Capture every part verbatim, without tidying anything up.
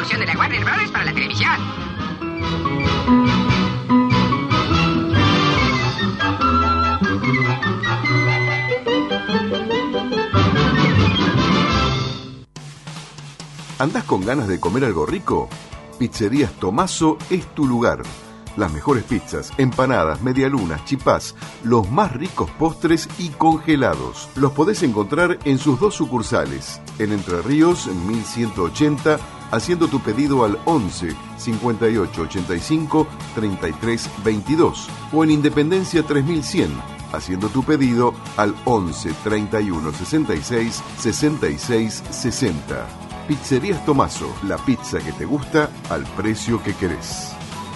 incursión de la Warner Brothers para la televisión. ¿Andás con ganas de comer algo rico? Pizzerías Tomaso es tu lugar. Las mejores pizzas, empanadas, medialunas, chipás, los más ricos postres y congelados. Los podés encontrar en sus dos sucursales, en Entre Ríos, en mil ciento ochenta, haciendo tu pedido al once, cincuenta y ocho, ochenta y cinco, treinta y tres, veintidós, o en Independencia tres mil cien, haciendo tu pedido al once, treinta y uno, sesenta y seis, sesenta y seis, sesenta. Pizzerías Tomaso, la pizza que te gusta al precio que querés.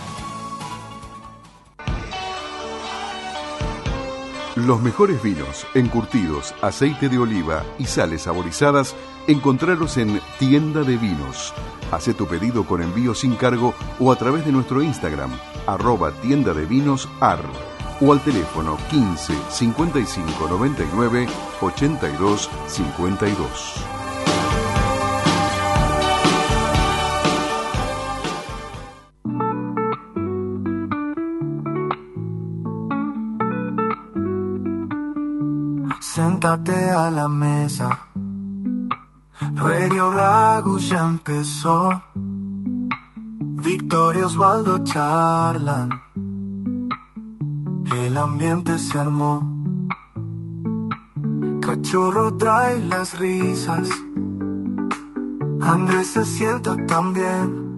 Los mejores vinos, encurtidos, aceite de oliva y sales saborizadas, encontralos en Tienda de Vinos. Hacé tu pedido con envío sin cargo o a través de nuestro Instagram, arroba tienda de vinos ar, o al teléfono quince, cincuenta y cinco, noventa y nueve, ochenta y dos, cincuenta y dos. Siéntate a la mesa. Radio Ragu ya empezó. Victoria y Osvaldo charlan. El ambiente se armó. Cachorro trae las risas. Andrés se sienta también.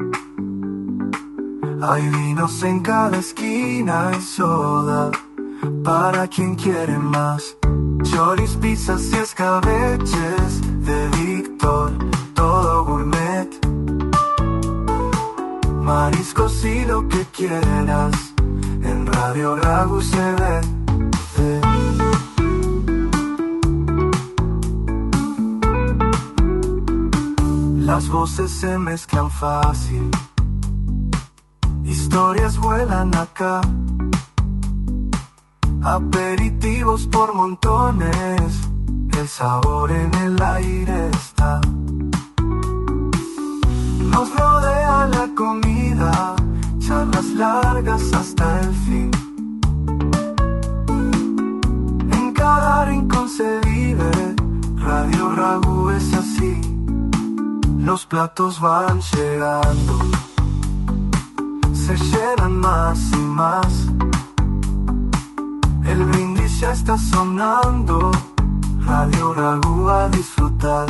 Hay vinos en cada esquina y soda para quien quiere más. Choris, pizzas y escabeches de Víctor, todo gourmet. Mariscos y lo que quieras, en Radio Ragu se ve. Eh. Las voces se mezclan fácil, historias vuelan acá. Aperitivos por montones, el sabor en el aire está. Nos rodea la comida, charlas largas hasta el fin. En cada rincón se vive, Radio Ragu es así. Los platos van llegando, se llenan más y más. El brindis ya está sonando, Radio Ragu a disfrutar.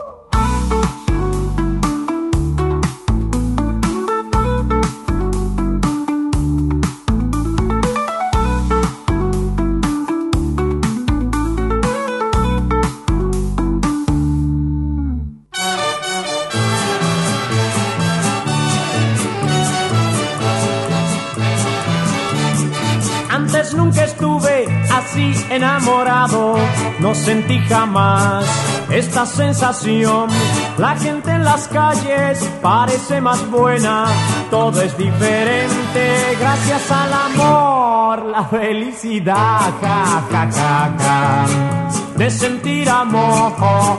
Antes nunca estuve así enamorado, no sentí jamás esta sensación. La gente en las calles parece más buena, todo es diferente gracias al amor, la felicidad, ja, ja, ja, ja, de sentir amor.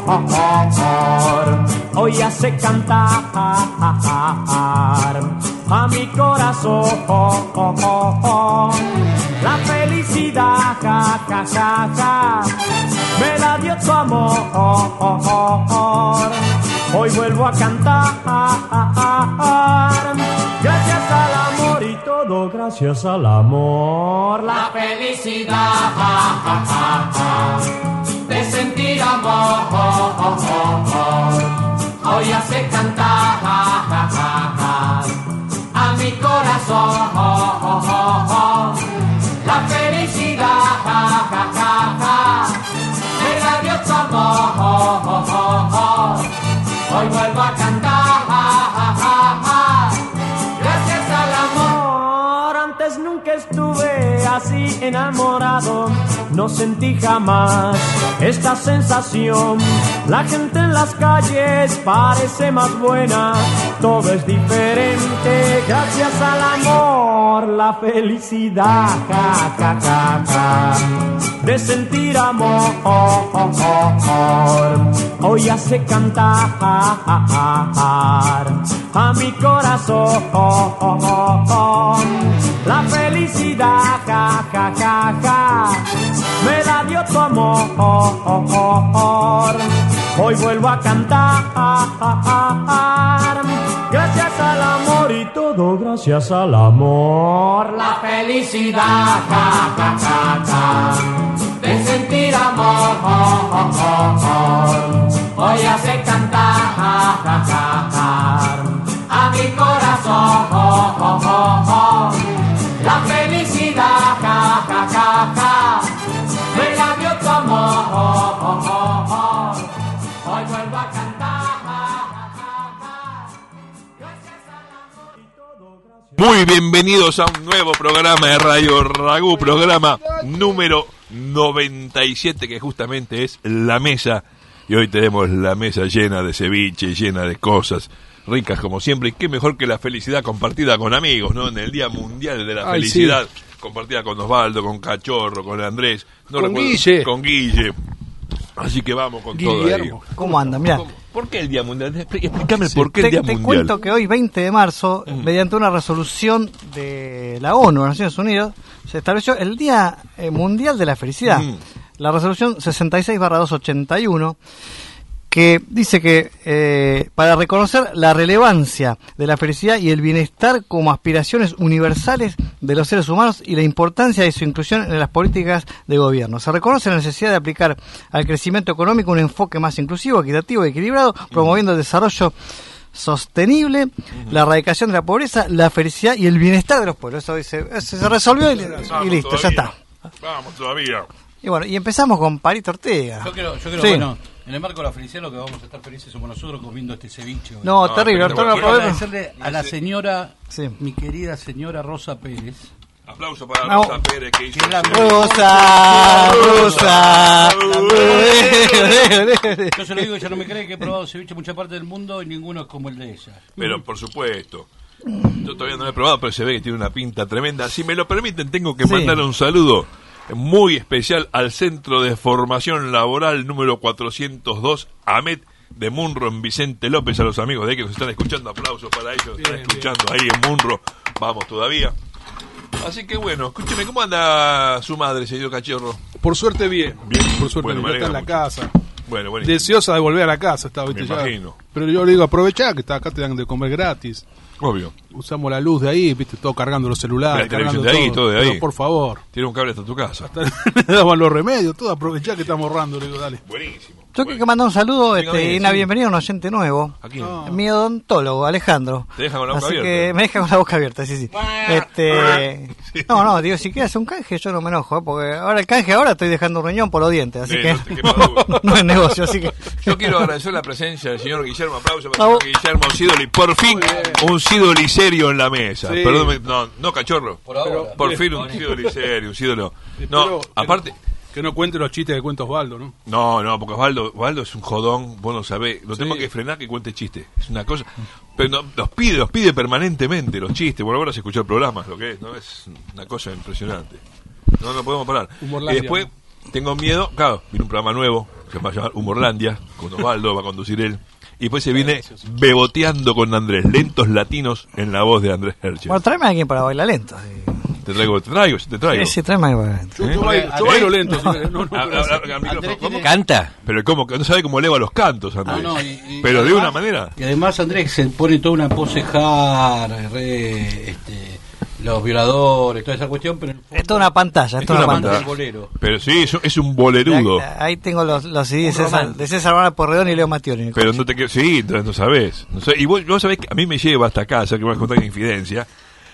Hoy hace cantar a mi corazón la felicidad, ja, ja, ja, ja, me la dio tu amor. Hoy vuelvo a cantar, gracias al amor y todo gracias al amor. La felicidad, ja, ja, ja, ja, de sentir amor. Hoy hace cantar, ja, ja, ja, ja, a mi corazón. La felicidad, ja, ja, ja, ja, me la dio tu amor. Hoy vuelvo a cantar, ja, ja, ja, ja, gracias al amor. Antes nunca estuve así enamorado, no no sentí jamás esta sensación. La gente en las calles parece más buena, todo es diferente gracias al amor, la felicidad, ja, ja, ja, ja, de sentir amor. Hoy hace cantar a mi corazón la felicidad, ja, ja, ja, ja, me la dio tu amor. Hoy vuelvo a cantar gracias al amor y todo gracias al amor. La felicidad, ja, ja, ja, ja, de sentir amor. Hoy hace cantar ja, ja, ja, ja, a mi corazón. La felicidad, ja, ja, ja, ja, me la dio tu amor. Hoy vuelvo a cantar ja, ja, ja, gracias al amor y todo gracias. Muy bienvenidos a un nuevo programa de Radio Ragú, programa número noventa y siete, que justamente es La Mesa. Y hoy tenemos la mesa llena de ceviche, llena de cosas ricas como siempre. Y qué mejor que la felicidad compartida con amigos, ¿no? En el Día Mundial de la Ay, Felicidad, sí. Compartida con Osvaldo, con Cachorro, con Andrés. No Con recuerdo, Guille. Con Guille. Así que vamos con todo ahí. Guillermo. ¿Cómo anda? Mirá, ¿Cómo? ¿Por qué el Día Mundial? Explícame Sí. por qué te, el Día te Mundial. cuento que hoy, veinte de marzo, Mm. mediante una resolución de la ONU, de las Naciones Unidas, se estableció el Día eh, Mundial de la Felicidad. Mm. La resolución sesenta y seis barra doscientos ochenta y uno, que dice que eh, para reconocer la relevancia de la felicidad y el bienestar como aspiraciones universales de los seres humanos y la importancia de su inclusión en las políticas de gobierno. Se reconoce la necesidad de aplicar al crecimiento económico un enfoque más inclusivo, equitativo y equilibrado, promoviendo el desarrollo sostenible, la erradicación de la pobreza, la felicidad y el bienestar de los pueblos. Eso dice, eso se resolvió y, y listo, ya está. Vamos todavía. Y bueno, y empezamos con Parito Ortega. Yo creo, yo creo Sí. bueno, en el marco de la felicidad lo que vamos a estar felices somos nosotros comiendo este ceviche. hoy. No, No, terrible, pero Arturo, bueno, lo Quiero podemos- agradecerle a la señora, Sí. mi querida señora Rosa Pérez. Aplauso para No. Rosa Pérez, que hizo Que la- el ceviche. Rosa, Rosa. Yo se lo digo, ella no me cree que he probado ceviche en mucha parte del mundo y ninguno es como el de ella. Pero por supuesto. Yo todavía no lo he probado, pero se ve que tiene una pinta tremenda. Si me lo permiten, tengo que Sí. mandar un saludo muy especial al Centro de Formación Laboral número cuatrocientos dos, AMET de Munro, en Vicente López. A los amigos de ahí que nos están escuchando, aplausos para ellos. Están Bien, escuchando ahí en Munro. Vamos todavía. Así que bueno, escúcheme, ¿cómo anda su madre, señor Cachorro? Por suerte bien. Bien. Por suerte Bueno, bien. me Ya está en la alegra casa. Bueno, bueno. Deseosa de volver a la casa, está, ¿viste? Me Ya. imagino. Pero yo le digo, aprovechá que está acá, te dan de comer gratis. Obvio. Usamos la luz de ahí, viste, todo cargando los celulares, La televisión cargando de ahí, todo de ahí. Pero, por favor. Tiene un cable hasta tu casa. Le daban los remedios, todo, aprovechá que estamos ahorrando, le digo, dale. Buenísimo. Yo quiero que mandar un saludo Venga, este, bien, y una sí. bienvenida a un oyente nuevo. ¿A quién? No. Mi odontólogo, Alejandro. Te deja con la boca Así abierta. que me deja con la boca abierta, sí, sí. Este, Sí. no, no, digo, si quieres un canje, yo no me enojo, ¿eh? Porque ahora el canje, ahora estoy dejando un riñón por los dientes, así Sí, que no te quepa duda. no es negocio, así que. Yo quiero agradecer la presencia del señor Guillermo. Aplauso para Bravo. el señor Guillermo Sidoli. Por fin, un Sidoli serio en la mesa. Sí. Perdón, me- no, no, Cachorro. Por ahora. Por fin un Sidoli serio, un Sidolo. Espero No, que aparte... no- Que no cuente los chistes que cuenta Osvaldo, ¿no? No, no, porque Osvaldo, Osvaldo es un jodón, vos no sabés. Lo Sí. tenemos que frenar que cuente chistes. Es una cosa... Pero no, los pide, los pide permanentemente, los chistes. Por ahora se escucha el programa, lo que es, ¿no? Es una cosa impresionante. No, no podemos parar. Y Humorlandia, después, tengo miedo... Claro, viene un programa nuevo, que se va a llamar Humorlandia, con Osvaldo, va a conducir él. Y después se viene beboteando con Andrés, lentos latinos en la voz de Andrés Hercher. Bueno, tráeme a alguien para bailar lento. Sí, Te traigo, te traigo, te traigo. sí, tráeme a alguien para bailar. Yo, ¿Eh? yo bailo, yo ¿Eh? bailo lento. así que no, no, Habla- habla- habla al micrófono. Andrés ¿Cómo? tiene- ¿Canta? Pero ¿cómo? Que no sabe cómo eleva los cantos, Andrés. Ah, no, y- y- Pero de además- una manera. Y además Andrés se pone toda una pose hard, re, este, los violadores, toda esa cuestión, pero en el fondo- Es toda una pantalla, es Es toda una una banda pantalla. pantalla. del bolero. Pero sí, es, es un bolerudo. Ahí, ahí tengo los, los C D de Un César, romántico. de César Bárbara Porredón y Leo Mattioli. Pero no te quiero. Sí, entonces no sabés. No sé. Y vos, vos sabés que a mí me lleva hasta casa, que me vas a contar una infidencia.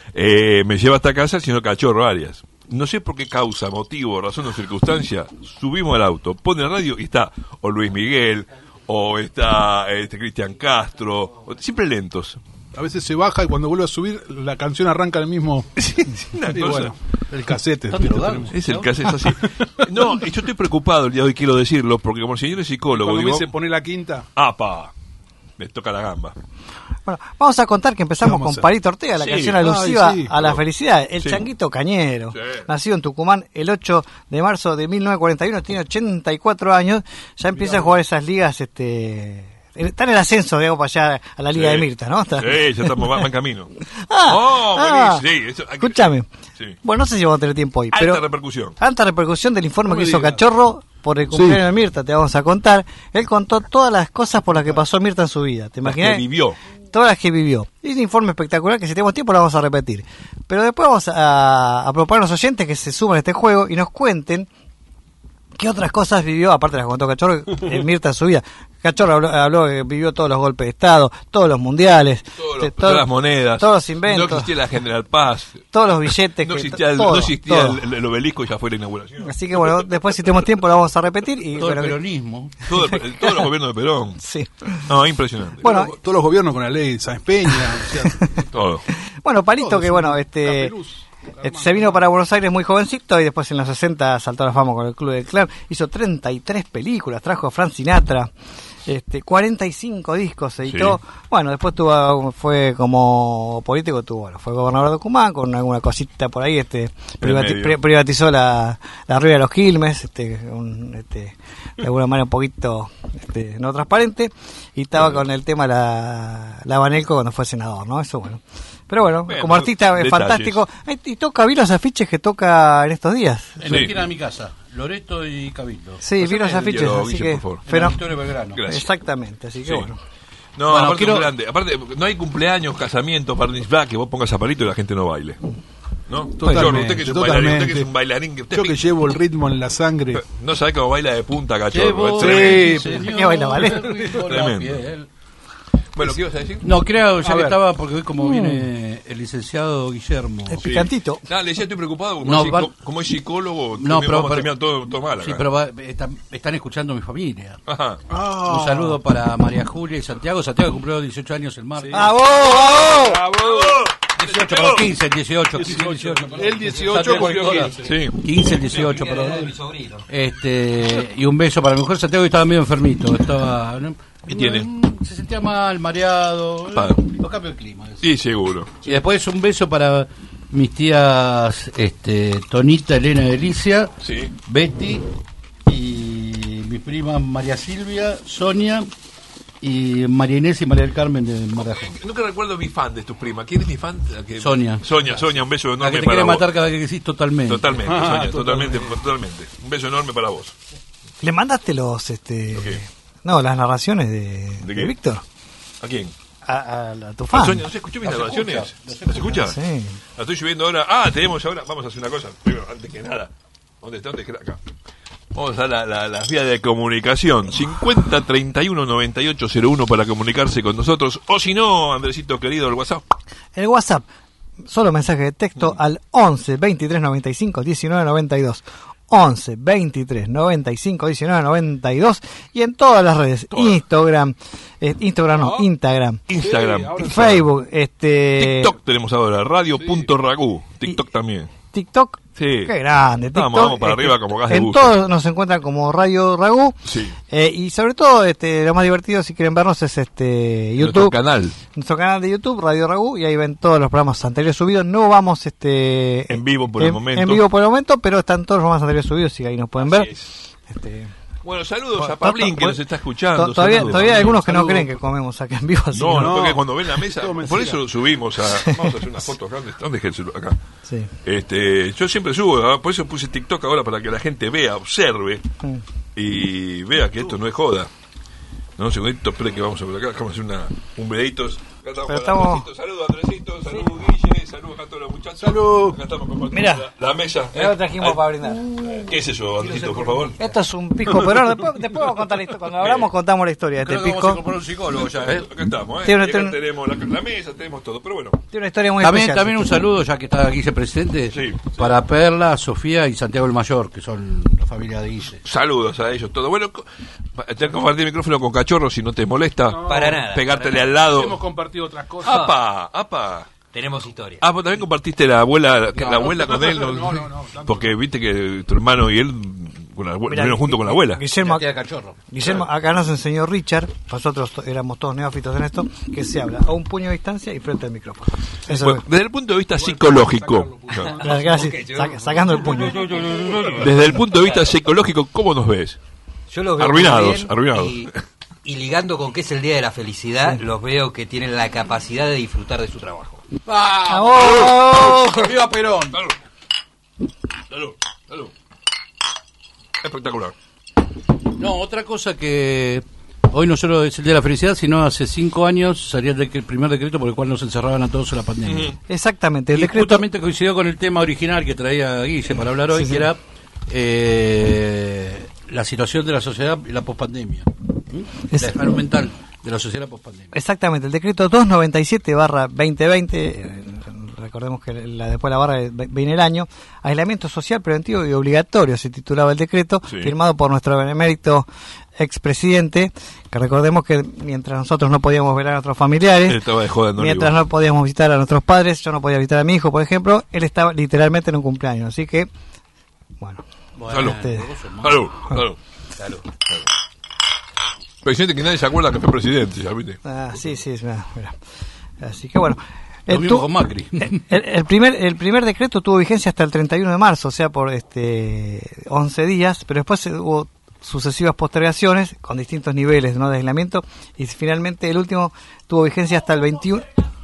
Eh, me lleva hasta casa el señor Cachorro Arias. No sé por qué causa, motivo, razón o circunstancia. Subimos al auto, pone la radio y está o Luis Miguel, o está este Cristian Castro, o- siempre lentos. A veces se baja y cuando vuelve a subir, la canción arranca el mismo. Sí, sí, una Y cosa. bueno, el casete. ¿Dónde lo damos? Es el caso, es así. No, yo estoy preocupado el día de hoy, quiero decirlo, porque como el señor es psicólogo, Cuando me digo, dice poner la quinta. ¡apa! Me toca la gamba. Bueno, vamos a contar que empezamos Vamos a con hacer? Palito Ortega, la Sí. canción alusiva Ay, sí. a la felicidad. El Sí. Changuito Cañero, Sí. nacido en Tucumán el ocho de marzo de mil novecientos cuarenta y uno, tiene ochenta y cuatro años, ya empieza a jugar esas ligas, este... está en el ascenso, digamos, para allá a la Liga Sí. de Mirta, ¿no? Está- Sí, ya estamos, va, va en camino. Ah, oh, ah, buenísimo, sí, eso hay que- escúchame. Sí. Bueno, no sé si vamos a tener tiempo hoy, Alta pero... repercusión. Alta repercusión del informe No que me hizo digas. Cachorro por el cumpleaños Sí. de Mirta, te vamos a contar. Él contó todas las cosas por las que pasó Mirta en su vida. ¿Te Las imaginas? que vivió. Todas las que vivió. Es un informe espectacular que si tenemos tiempo lo vamos a repetir. Pero después vamos a, a proponer a los oyentes que se sumen a este juego y nos cuenten qué otras cosas vivió, aparte de las que contó Cachorro, en Mirta en su vida. Cachorro habló, habló que vivió todos los golpes de Estado, todos los mundiales, Todos los- eh, todas todo- las monedas. todos los inventos, No existía la General Paz. todos los billetes. No que- existía, el, todo, no existía todo. el, el obelisco y ya fue la inauguración. Así que bueno, después si tenemos tiempo lo vamos a repetir. Y, Todo el bueno, peronismo. Todo el- el- todos los gobiernos de Perón. sí. No, impresionante. Bueno, Todos, todos los gobiernos con la ley de Sáenz Peña. O sea, Todo. Bueno, Palito, todos, que bueno, este, Capeluz, este, se vino para Buenos Aires muy jovencito y después en los sesenta saltó a la fama con el Club del Clan. Hizo treinta y tres películas, trajo a Frank Sinatra, este, cuarenta y cinco discos se editó. Sí. Bueno, después tuvo, fue como político, tuvo, bueno, fue gobernador de Tucumán con alguna cosita por ahí, este, privati- medio. pri- privatizó la, la Ría de los Quilmes, este, un, este, de alguna manera un poquito este, no transparente, y estaba con el tema la, la Banelco cuando fue senador, ¿no? Eso bueno. Pero bueno, Bueno, como artista es detalles. fantástico. Ay, y toca, vi los afiches que toca en estos días. En Sí. la esquina de mi casa, Loreto y Cabildo. Sí, vi los el afiches, diálogo, así Guille, que... por favor. En pero- la Victoria Belgrano. Gracias. exactamente, así que Sí. bueno. No, Bueno, aparte quiero- es grande. Aparte, no hay cumpleaños, casamientos, Barney Black, que vos pongas a Palito y la gente no baile. ¿No? Totalmente, Cachorro, usted que es un bailarín, usted que totalmente. es un bailarín, que usted yo que llevo el ritmo en la sangre. no sabe cómo baila de punta, Cachorro. Llevo Es tremendo. Sí, señor, ¿qué baila, vale? el ritmo de la Tremendo. piel. Bueno, ¿qué ibas a decir? No, creo, ya A que ver. estaba, porque hoy como viene el licenciado Guillermo. Es picantito. No, le decía, estoy preocupado, como, No, es, va- psico- como es psicólogo, No, no, pero- vamos a pero- terminar todo, todo mal acá. Sí, pero va- están, están escuchando mi familia. Ajá. Ah. Un saludo para María Julia y Santiago. Santiago cumplió dieciocho años el martes. ¡Ah, vos, vos! ¡Bravo! dieciocho, perdón, quince, dieciocho, quince, dieciocho. perdón. El dieciocho Santiago cumplió Nicolás. quince. Sí. quince, el dieciocho, perdón. Este, y un beso para mi mujer. Santiago estaba medio enfermito. Estaba, ¿no? ¿Qué tiene? Se sentía mal, mareado. Pa. Los cambios de clima. Sí, seguro. Y después un beso para mis tías este, Tonita, Elena, Delicia, Sí. Betty y mi prima María Silvia, Sonia y María Inés y María del Carmen de Marajo. Nunca recuerdo mi fan de tus primas. ¿Quién es mi fan? La que- Sonia. Sonia, Sonia, un beso La enorme que te para quiere vos. matar cada vez que decís totalmente. Totalmente, Ah, Sonia, totalmente. totalmente, totalmente. Un beso enorme para vos. ¿Le mandaste los, este... ¿Lo qué? No, las narraciones de, ¿De de qué? Víctor? ¿A quién? A, a- a tu ¿A fan. Sonia? ¿No se escuchó mis Las grabaciones? escucha, ¿Las escucha? Sí. La estoy subiendo ahora. Ah, tenemos ahora. Vamos a hacer una cosa. Primero, antes que nada. ¿Dónde está? ¿Dónde está? Acá. Vamos a la, la, las vías de comunicación. cincuenta treinta y uno noventa y ocho cero uno para comunicarse con nosotros. O si no, Andresito querido, el WhatsApp. El WhatsApp, solo mensaje de texto al once veintitrés noventa y cinco diecinueve noventa y dos. once veintitrés noventa y cinco diecinueve noventa y dos. Y en todas las redes. Todas. Instagram. eh, Instagram no, Instagram. Instagram. Sí, ahora sí. Facebook. Este, TikTok tenemos ahora. Radio.ragu. TikTok Y- también. TikTok. Sí. Qué grande. Vamos, TikTok, vamos para este, arriba como gas de En buzo. todos nos encuentran como Radio Ragú. Sí. Eh, y sobre todo, este, lo más divertido, si quieren vernos, es este Nuestro YouTube. canal. Nuestro canal de YouTube, Radio Ragú, y ahí ven todos los programas anteriores subidos. No vamos este En vivo por el en- momento. En vivo por el momento, pero están todos los programas anteriores subidos, así que ahí nos pueden ver. Así es. Este, Bueno, saludos Bueno, a Pablín to- que nos está escuchando. to- todavía Saludos, todavía hay Pablín. algunos que no saludos. creen que comemos acá en vivo. Así No, que- no, No. porque cuando ven la mesa, Todo por mentira. eso subimos a. Vamos a hacer una foto acá. ¿Dónde, dónde dejé el celular? Acá. Sí. Este, yo siempre subo, ¿ah? Por eso puse TikTok ahora para que la gente vea, observe Mm. y vea que esto no es joda. No, un segundito, espere que vamos a ver acá, vamos a hacer una, un videito. Acá estamos Pero con estamos- Andresito. Saludos Andresito, saludos Guille, saludos a todos los muchachos. Salud. Acá estamos compartiendo Mirá. la, la mesa. Ya lo trajimos Ah, para brindar. ¿Qué es eso, Andresito, por favor? Esto es un pisco peruano. Después, después vamos a contar la historia. Cuando hablamos, contamos la historia de Creo este que vamos a pisco. incorporar un psicólogo ya, ¿eh? Acá estamos, ¿eh? Tiene- Y acá tiene- tenemos la, la mesa, tenemos todo, pero bueno. Tiene una historia muy También, especial. también un saludo, ya que está Guille presente, Sí, sí. para Perla, Sofía y Santiago el Mayor, que son la familia de Guille. Saludos a ellos todos. Bueno, co- Te compartir el micrófono con Cachorro si no te molesta. No, para nada. Pegártele para al nada. lado. Hemos compartido otras cosas. ¡Apa! ¡Apa! Tenemos historia. Ah, vos también compartiste la abuela, No, la abuela no, con él. no, no, no, no, porque viste que tu hermano y él con la abue- Mirá, vivieron junto con la abuela. Guillermo, Tía Cachorro. Guillermo, acá nos enseñó Richard, nosotros to- éramos todos neófitos en esto, que se habla a un puño de distancia y frente al micrófono. Eso Bueno, desde el punto de vista psicológico, es. Acá así, saca- sacando el puño. desde el punto de vista psicológico, ¿cómo nos ves? Yo los veo Arruinados, muy bien arruinados. Y, y ligando con que es el Día de la Felicidad, los veo que tienen la capacidad de disfrutar de su trabajo. ¡Vamos! ¡Viva Perón! Salud. Salud. Salud. Espectacular. No, otra cosa que hoy no solo es el Día de la Felicidad, sino hace cinco años salía el, dec- el primer decreto por el cual nos encerraban a todos en la pandemia. Exactamente, el Y decreto. justamente coincidió con el tema original que traía Guille para hablar hoy, Sí, que sí. era eh, la situación de la sociedad y la pospandemia. ¿Mm? Es- La salud mental de la sociedad pospandemia. Exactamente, el decreto doscientos noventa y siete barra veinte veinte, eh, recordemos que la, después la barra viene el año, aislamiento social preventivo y obligatorio, se titulaba el decreto, Sí. firmado por nuestro benemérito expresidente, que recordemos que mientras nosotros no podíamos ver a nuestros familiares, Él estaba de joda en mientras Olivo. no podíamos visitar a nuestros padres, yo no podía visitar a mi hijo, por ejemplo, él estaba literalmente en un cumpleaños, así que, bueno, Salud. este, Salud. Salud. Salud. Presidente que nadie se acuerda que fue presidente, ya viste. ah, sí, sí, mira, mira. Así que bueno. Lo el mismo tu- con Macri. El, el primer el primer decreto tuvo vigencia hasta el treinta y uno de marzo, o sea, por este once días, pero después eh, hubo sucesivas postergaciones con distintos niveles, ¿no?, de aislamiento, y finalmente el último tuvo vigencia hasta el veintiuno.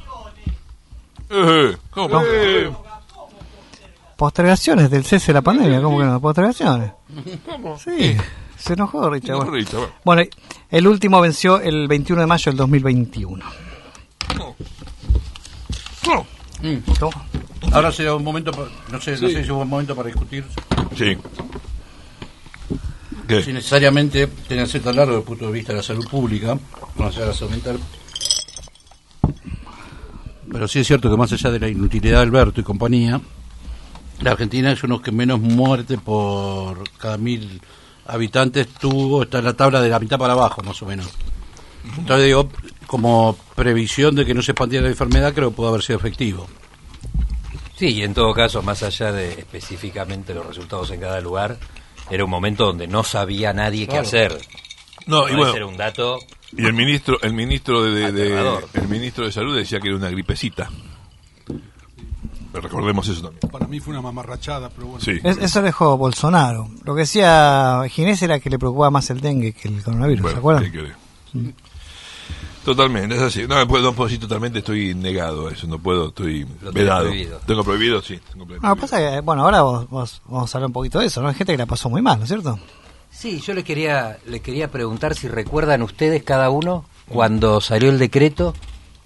Eh, ¿cómo? No. Eh, Postergaciones del cese de la pandemia, ¿cómo que no? Postergaciones. ¿Cómo? Sí, se enojó Richard. No, Bueno, Richard, bueno. Bueno, el último venció el veintiuno de mayo del dos mil veintiuno. No. Mm. ¿Cómo? Ahora sería un momento, pa- no sé, no sé si es un buen momento para discutir Sí. ¿Qué? si necesariamente tiene que ser tan largo desde el punto de vista de la salud pública, no sea la salud mental. Pero sí es cierto que más allá de la inutilidad de Alberto y compañía, la Argentina es uno que menos muerte por cada mil habitantes tuvo, está en la tabla de la mitad para abajo, más o menos. Entonces digo, como previsión de que no se expandiera la enfermedad, creo que pudo haber sido efectivo. Sí, y en todo caso, más allá de específicamente los resultados en cada lugar, era un momento donde no sabía nadie qué Claro. hacer. No, y Ese bueno, era un dato. y el ministro, el ministro de, de- de- Aterrador. el ministro de salud decía que era una gripecita. Pero recordemos eso también. Para mí fue una mamarrachada, pero bueno. Sí. Es- eso dejó Bolsonaro. Lo que decía Ginés era que le preocupaba más el dengue que el coronavirus, Bueno, ¿se acuerdan? ¿qué querés? Totalmente, es así. No, puedo, no puedo decir totalmente, estoy negado a eso, no puedo, estoy Lo tenés vedado. prohibido. Tengo prohibido, sí. Tengo prohibido. No, pasa que, bueno, ahora vos, vos- vamos a hablar un poquito de eso, ¿no? Hay gente que la pasó muy mal, ¿no es cierto? Sí, yo les quería, les quería preguntar si recuerdan ustedes cada uno cuando salió el decreto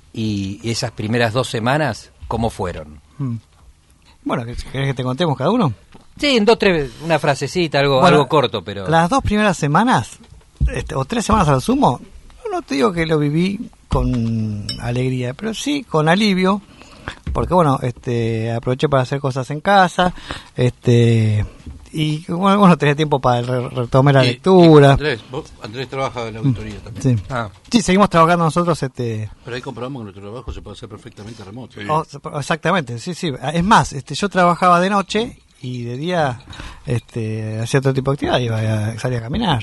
y esas primeras dos semanas, ¿cómo fueron? Mm. Bueno, ¿querés que te contemos cada uno? Sí, en dos, tres, una frasecita, algo, Bueno, algo corto, pero... Las dos primeras semanas, este, o tres semanas al sumo, no te digo que lo viví con alegría, pero sí con alivio, porque bueno, este, aproveché para hacer cosas en casa, este, y bueno, bueno tenía tiempo para re- retomar la Y- lectura. y Andrés, vos- Andrés trabaja en la auditoría también. Sí. Ah, Sí, seguimos trabajando nosotros, este, Pero ahí comprobamos que nuestro trabajo se puede hacer perfectamente remoto. Sí. oh, exactamente, sí, sí. Es más, este, yo trabajaba de noche y de día, este, hacía otro tipo de actividad, iba a salir a caminar.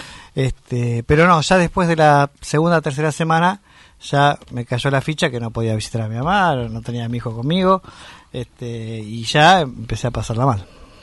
Este, pero no, ya después de la segunda, tercera semana, ya me cayó la ficha que no podía visitar a mi mamá, no tenía a mi hijo conmigo, este, y ya empecé a pasarla mal.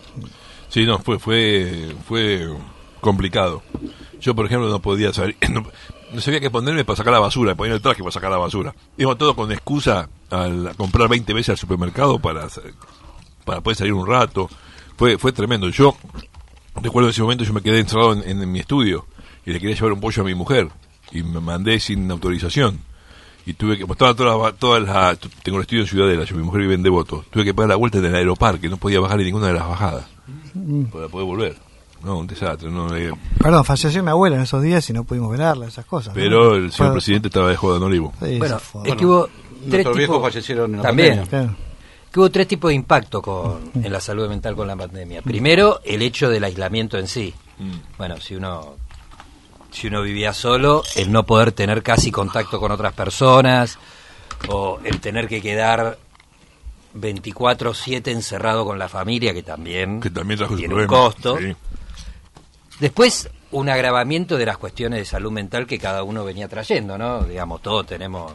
Sí, no, fue, fue, fue complicado. Yo, por ejemplo, no podía salir, no, no sabía qué ponerme para sacar la basura, poner el traje para sacar la basura. Íbamos todo con excusa al, a comprar veinte veces al supermercado para, para poder salir un rato. Fue, fue tremendo. Yo recuerdo ese momento, yo me quedé encerrado en, en mi estudio y le quería llevar un pollo a mi mujer y me mandé sin autorización. Y tuve que, pues estaba toda la, toda la, tengo el estudio en Ciudadela, yo, mi mujer vive en Devoto, tuve que pagar la vuelta en el aeroparque, no podía bajar en ninguna de las bajadas para poder volver. No, un desastre. No, eh, Perdón, falleció mi abuela en esos días y no pudimos velarla, esas cosas. ¿no? pero el señor Fue- presidente estaba de joda en Olivo. Sí, bueno, se fue. es que hubo tres Nuestros viejos tipos... fallecieron en la También. pandemia. Claro. Que hubo tres tipos de impacto con, en la salud mental con la pandemia. Primero, el hecho del aislamiento en sí. Mm. Bueno, si uno si uno vivía solo, el no poder tener casi contacto con otras personas, o el tener que quedar veinticuatro siete encerrado con la familia, que también, que también tiene un un costo. Sí. Después, un agravamiento de las cuestiones de salud mental que cada uno venía trayendo, ¿no? Digamos, todos tenemos,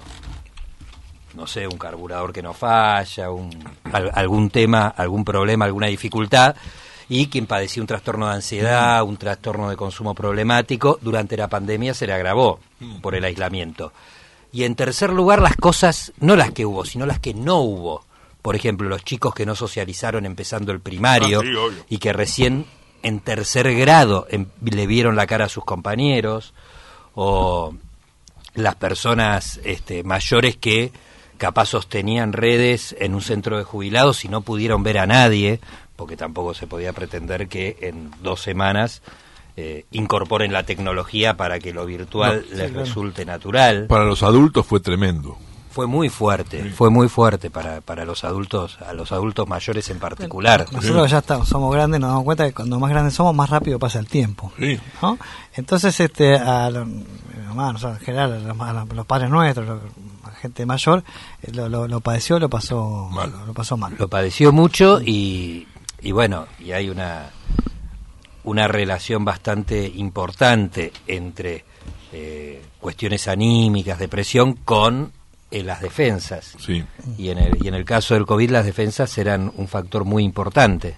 no sé, un carburador que nos falla, un, al, algún tema, algún problema, alguna dificultad, y quien padecía un trastorno de ansiedad, un trastorno de consumo problemático, durante la pandemia se le agravó por el aislamiento. Y en tercer lugar, las cosas, no las que hubo, sino las que no hubo. Por ejemplo, los chicos que no socializaron empezando el primario, ah, sí, obvio. y que recién en tercer grado en, le vieron la cara a sus compañeros, o las personas este, mayores que capaz sostenían redes en un centro de jubilados y no pudieron ver a nadie, porque tampoco se podía pretender que en dos semanas eh, incorporen la tecnología para que lo virtual no, les sí, claro. resulte natural. Para los adultos fue tremendo. Fue muy fuerte, sí. fue muy fuerte para, para los adultos, a los adultos mayores en particular. Nosotros sí. ya estamos, somos grandes, nos damos cuenta que cuando más grandes somos, más rápido pasa el tiempo. Sí. ¿No? Entonces, este, a los, mi mamá, nosotros, en general, a los, a los padres nuestros, la gente mayor, lo, lo, lo padeció, lo pasó mal. Lo, lo pasó mal. Lo padeció mucho y, y bueno, y hay una, una relación bastante importante entre eh, cuestiones anímicas, depresión, con en las defensas. Sí. Y en el y en el caso del COVID las defensas eran un factor muy importante.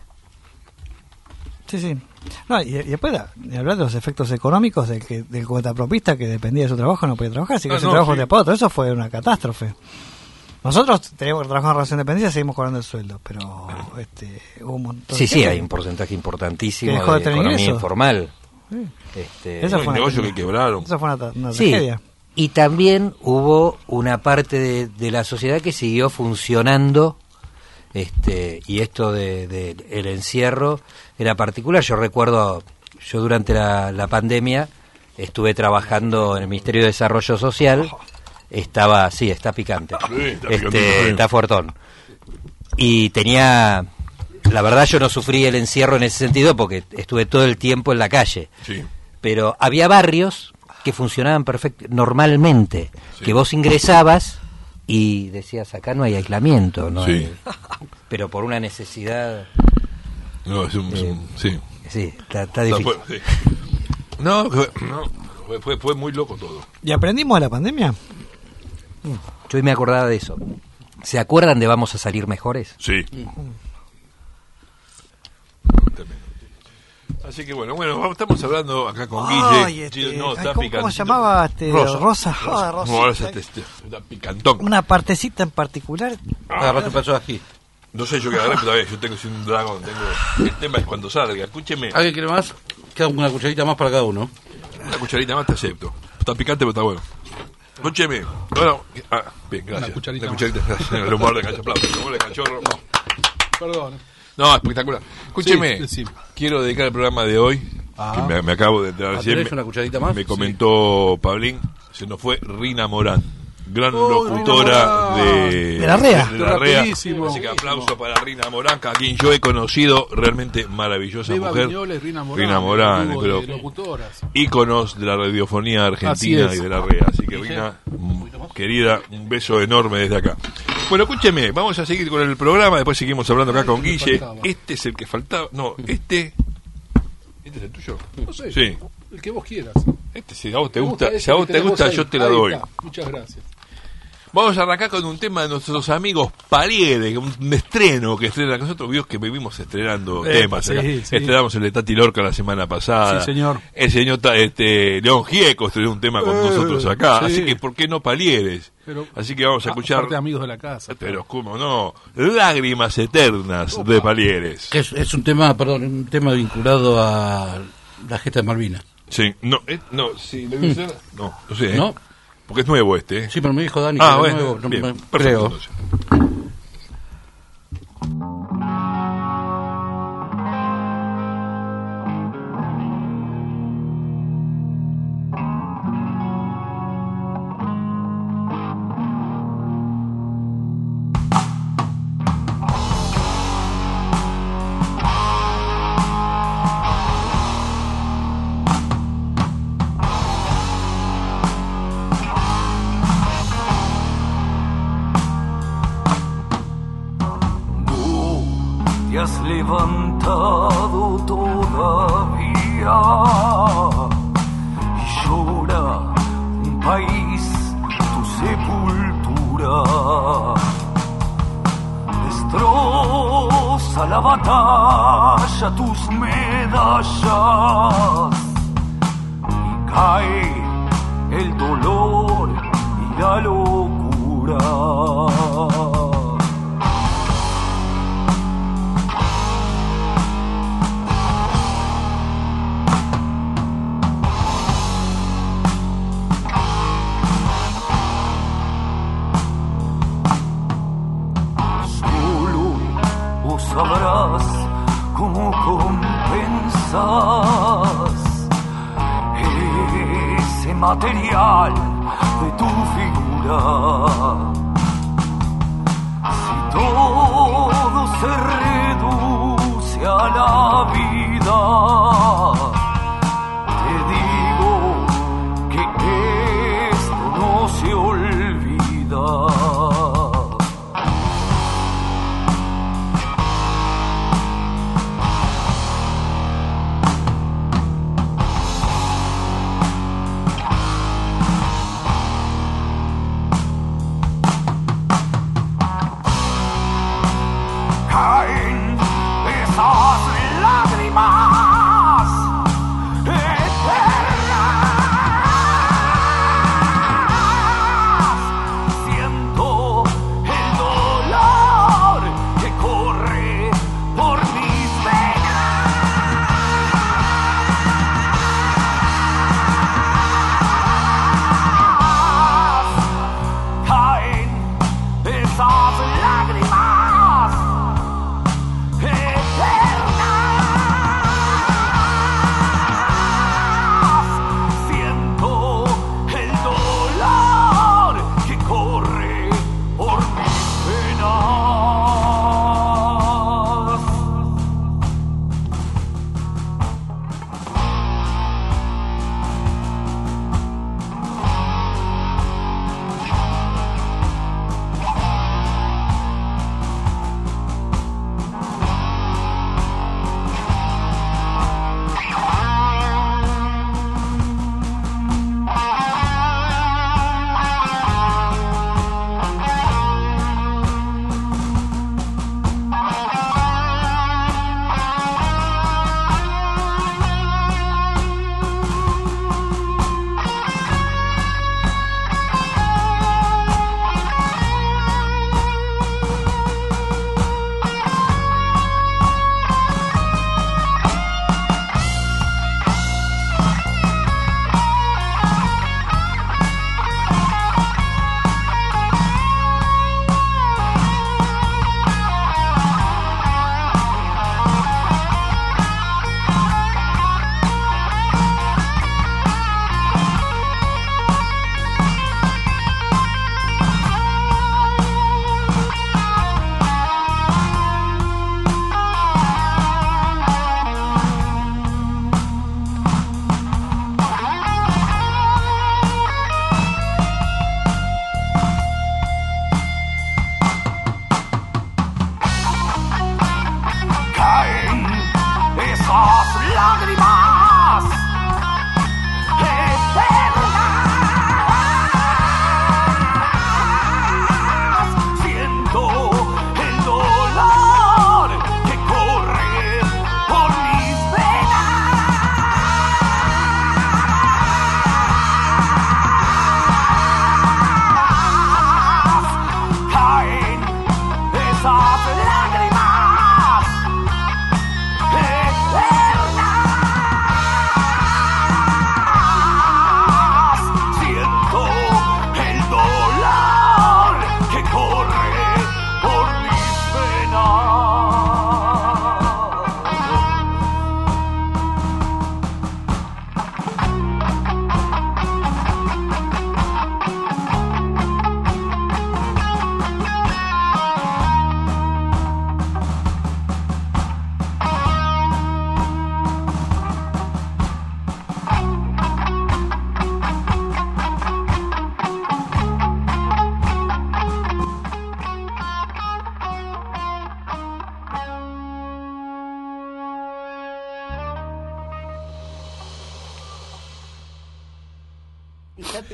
Sí, sí. No, y, y después de hablar de los efectos económicos del que del cuentapropista que dependía de su trabajo no podía trabajar, así que ah, ese no, trabajo sí. de otro, eso fue una catástrofe. Nosotros teníamos que trabajar en relación de dependencia y seguimos cobrando el sueldo, pero este, hubo un montón Sí, de sí, gente hay un porcentaje importantísimo que dejó de, de tener economía ingresos. informal. Sí. Este, Esa No, fue el una, negocio que quebraron. Esa fue una, una sí, tragedia. y también hubo una parte de, de la sociedad que siguió funcionando, este, y esto de, de el encierro era particular. Yo recuerdo, yo durante la, la pandemia estuve trabajando en el Ministerio de Desarrollo Social. Estaba, sí, está picante, Sí, está este, picante. está fuertón. Y tenía, la verdad yo no sufrí el encierro en ese sentido porque estuve todo el tiempo en la calle. Sí. Pero había barrios que funcionaban perfecto, normalmente, Sí. que vos ingresabas y decías, acá no hay aislamiento, no Sí. hay- pero por una necesidad, No, es un, es un- sí. sí, está, está No, difícil. fue, sí. no, fue, no, fue, fue, fue muy loco todo. ¿Y aprendimos de la pandemia? Yo hoy me acordaba de eso. ¿Se acuerdan de Vamos a salir mejores? Sí. Así que bueno, bueno, estamos hablando acá con Guille. Ay, este, Sí, no, ay, está ¿cómo, picante. ¿Cómo se llamaba? Este, Rosa. Rosa. Ah, Rosa. No, ahora se te- te- está picantón. Una partecita en particular. Agarraste un pedazo de ají. No sé yo qué agarré, pero todavía yo tengo sin un dragón. Tengo... El tema es cuando salga. Escúcheme. ¿Alguien quiere más? Queda una cucharita más para cada uno. Una cucharita más te acepto. Está picante, pero está bueno. Escúcheme. Ahora, ah, bien, gracias. Una cucharita Una cucharita. Gracias. El humor de cachaplauso. El humor de cachorro. No. Perdón. No, espectacular. Escúcheme. Sí, decime. Quiero dedicar el programa de hoy. Ah. Que me, me acabo de enterar Ah, recién. ¿tenés Me, una cucharita más? me comentó Pablín. Se nos fue Rina Morán. Gran Oh, locutora Rina Morán. de, De la REA. de la REA. Rapidísimo. Así que aplauso para Rina Morán, a quien yo he conocido. Realmente maravillosa Beba mujer. Viñola y Rina Morán. Rina Morán, el dúo creo. de locutoras. Íconos de la radiofonía argentina Así y es. de la REA. Así que Rina, mm, querida, un beso enorme desde acá. Bueno, escúcheme, vamos a seguir con el programa, después seguimos hablando acá con Este Guille. faltaba. Este es el que faltaba. No, este... ¿Este es el tuyo? No sé. Sí. El que vos quieras. Este, si a vos te Me gusta, ese si a vos que te tenés gusta, ahí. yo te la Ahí doy. está. Muchas gracias. Vamos a arrancar con un tema de nuestros amigos Palieres, un estreno que estrenan. Nosotros vimos que vivimos estrenando Epa, temas. sí, acá. sí. Estrenamos el de Tati Lorca la semana pasada. Sí, señor. El señor Ta- este, León Gieco estrenó un tema con Eh, nosotros acá. sí. Así que, ¿por qué no Palieres? Pero- Así que vamos a Ah, escuchar. aparte amigos de la casa. Pero, ¿cómo no? Lágrimas Eternas de Palieres. Que es, es un tema, perdón, un tema vinculado a la gesta de Malvinas. Sí, no, eh, no, sí, ¿le dice? No, no sé, ¿eh? ¿No? Porque es nuevo este, ¿eh? Sí, pero me dijo Dani Ah, que bueno, era nuevo. no bien, me- perfecto, creo. entonces. has levantado todavía y llora un país tu sepultura. Destroza la batalla tus medallas y cae el dolor y la locura. Sabrás cómo compensas ese material de tu figura. Si todo se reduce a la vida, te digo que esto no se olvida.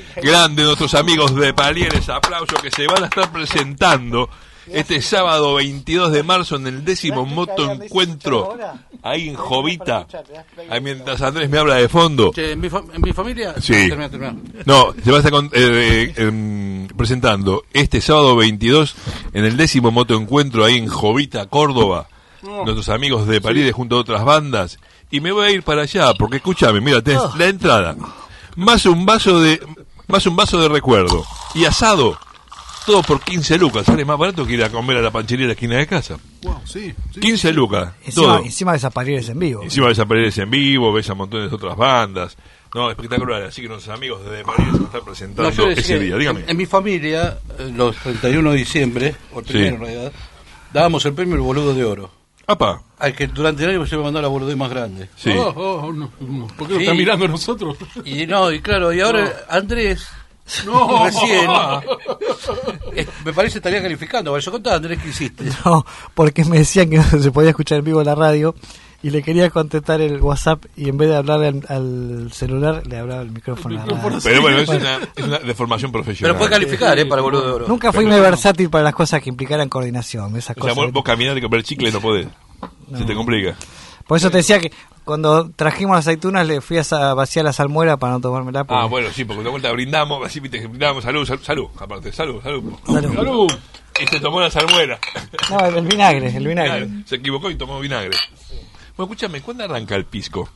Grande nuestros amigos de Palieres, aplauso, que se van a estar presentando este sábado veintidós de marzo en el décimo moto encuentro ahí en Jovita. Ahí mientras Andrés me habla de fondo. Che, ¿en, mi fa- ¿En mi familia? Sí. Termina, termina. No, se va a estar con- eh, eh, presentando este sábado veintidós en el décimo moto encuentro ahí en Jovita, Córdoba. Nuestros amigos de Palieres junto a otras bandas. Y me voy a ir para allá, porque escúchame, mira, tenés la entrada. Más un vaso de más un vaso de recuerdo. Y asado. Todo por quince lucas, sale más barato que ir a comer a la panchería de la esquina de casa. Wow, sí, sí. quince lucas, Encima, todo. encima de esas Palieres en vivo. Encima ves a Palieres en vivo, ves a montones de otras bandas. No, espectacular, así que nuestros amigos de Palieres van a estar presentando No, yo decía ese que día, dígame. En, en mi familia, eh, los treinta y uno de diciembre, o el primero Sí. en realidad, dábamos el premio El Boludo de Oro. Apa, Al que durante el año se me mandó la boludez más grande. sí. Oh, oh, no, no. ¿Por qué lo Sí. está mirando a nosotros? Y no, y claro, y ahora Andrés, No. recién, eh, me parece estaría calificando. Bueno, yo contaba, Andrés, ¿qué hiciste? No, porque me decían que no se podía escuchar en vivo la radio y le quería contestar el WhatsApp y en vez de hablarle al, al celular le hablaba al micrófono. a la radio. Pero bueno, es una, es una deformación profesional. Pero puede calificar, ¿eh? Para el Boludo de Oro. Nunca fui muy versátil para las cosas que implicaran coordinación. Esas O sea, cosas. vos, vos caminar y comprar chicle no podés. Se te complica. Por eso te decía que cuando trajimos las aceitunas le fui a sa- vaciar la salmuera para no tomármela. porque- Ah, bueno, sí, porque de vuelta brindamos, así viste, que brindamos, salud, salud, salud, aparte, salud, salud. Salud. Salud. Y se tomó la salmuera. No, el, el vinagre, el vinagre. Se equivocó y tomó vinagre. Bueno, escúchame, ¿cuándo arranca el pisco?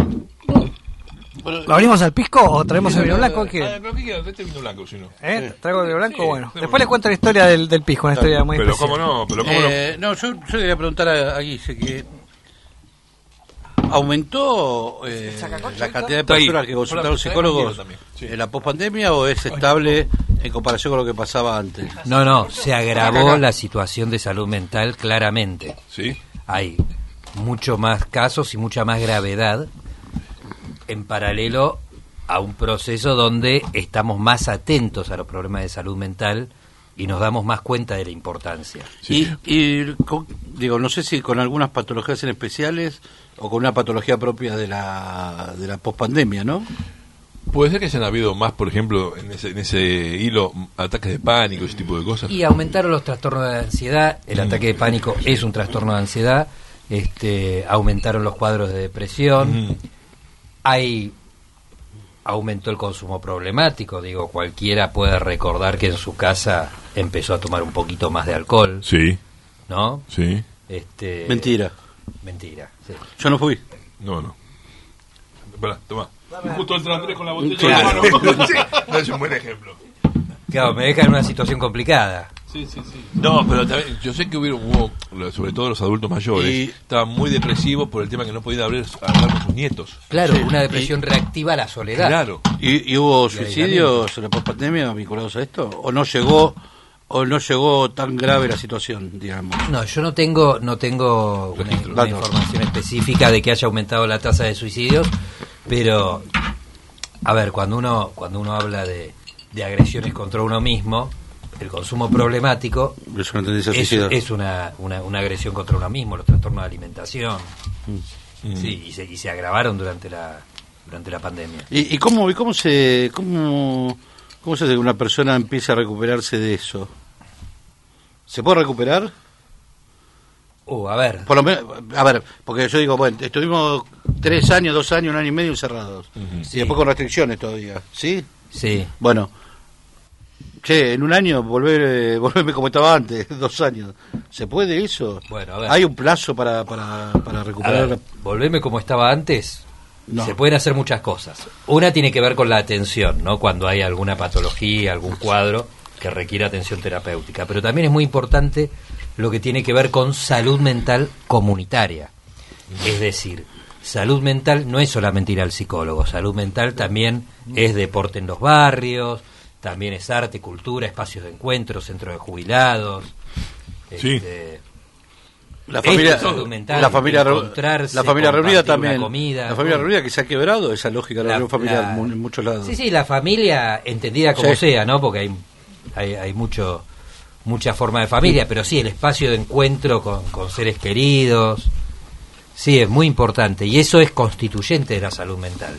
¿Lo abrimos al pisco o traemos el vino blanco? ¿Qué? Ah, pero ¿qué quieres? Este vino blanco, si no. ¿Eh? ¿Traigo el vino blanco? Sí, bueno, sí, después bueno. le cuento la historia del, del pisco, una historia muy Pero especial. cómo no, pero cómo Eh, no, yo, yo quería preguntar a, a Guille que aumentó eh, la cantidad de Está ahí. personas que consultaron Hola, psicólogos también, sí. en la pospandemia o es estable en comparación con lo que pasaba antes. No, no, se agravó la situación de salud mental claramente. no. ¿Sí? Hay mucho más casos y mucha más gravedad en paralelo a un proceso donde estamos más atentos a los problemas de salud mental y nos damos más cuenta de la importancia. Sí. Y, y con- digo, no sé si con algunas patologías en especiales o con una patología propia de la de la pospandemia, ¿no? Puede ser que hayan habido más, por ejemplo, en ese, en ese hilo, ataques de pánico, ese tipo de cosas. Y aumentaron los trastornos de ansiedad, el Mm. ataque de pánico es un trastorno de ansiedad, este, aumentaron los cuadros de depresión, Mm. hay aumentó el consumo problemático, digo, cualquiera puede recordar que en su casa empezó a tomar un poquito más de alcohol, Sí, ¿no? sí. Este, Mentira. Mentira, sí. Yo no fui. No, no. Espera, toma. Justo entra Andrés con la botella Claro. de mano. Sí, no es un buen ejemplo. Claro, me deja en una situación complicada. Sí, sí, sí. No, pero también, yo sé que hubo, hubo, sobre todo los adultos mayores, Y- estaban muy depresivos por el tema que no podían hablar, hablar con sus nietos. Claro, Sí, una depresión reactiva a la soledad. Claro. ¿Y, y hubo Y suicidios en la pospandemia vinculados a esto? ¿O no llegó o no llegó tan grave la situación, digamos? No, yo no tengo no tengo una, Registro. una Datos. información específica de que haya aumentado la tasa de suicidios, pero a ver, cuando uno cuando uno habla de, de agresiones contra uno mismo, el consumo problemático Es una tendencia es, suicida. es una, una, una agresión contra uno mismo, los trastornos de alimentación. Mm. Sí, y se, y se agravaron durante la durante la pandemia. ¿Y, y cómo y cómo se cómo cómo se hace que una persona empiece a recuperarse de eso? ¿Se puede recuperar? Uh, a ver. Por lo menos, a ver, porque yo digo, bueno, estuvimos tres años, dos años, un año y medio encerrados. Sí. Y después con restricciones todavía, ¿sí? Sí. Bueno, che, en un año volver, eh, volverme como estaba antes, dos años. ¿Se puede eso? Bueno, a ver. ¿Hay un plazo para, para, para A recuperar? ver, volverme como estaba antes. No. Se pueden hacer muchas cosas. Una tiene que ver con la atención, ¿no? Cuando hay alguna patología, algún cuadro que requiere atención terapéutica. Pero también es muy importante lo que tiene que ver con salud mental comunitaria. Es decir, salud mental no es solamente ir al psicólogo. Salud mental también es deporte en los barrios, también es arte, cultura, espacios de encuentro, centros de jubilados. Sí. este, La familia, Esto es salud mental, la familia, reu- encontrarse, la familia reunida compartir una también. comida, la familia ¿no? reunida que se ha quebrado esa lógica de la, La- reunión familiar la- mu- en muchos lados. Sí, sí, la familia entendida como Sí. sea, ¿no? Porque hay hay, hay mucho mucha forma de familia, pero sí, el espacio de encuentro con, con seres queridos, sí, es muy importante y eso es constituyente de la salud mental.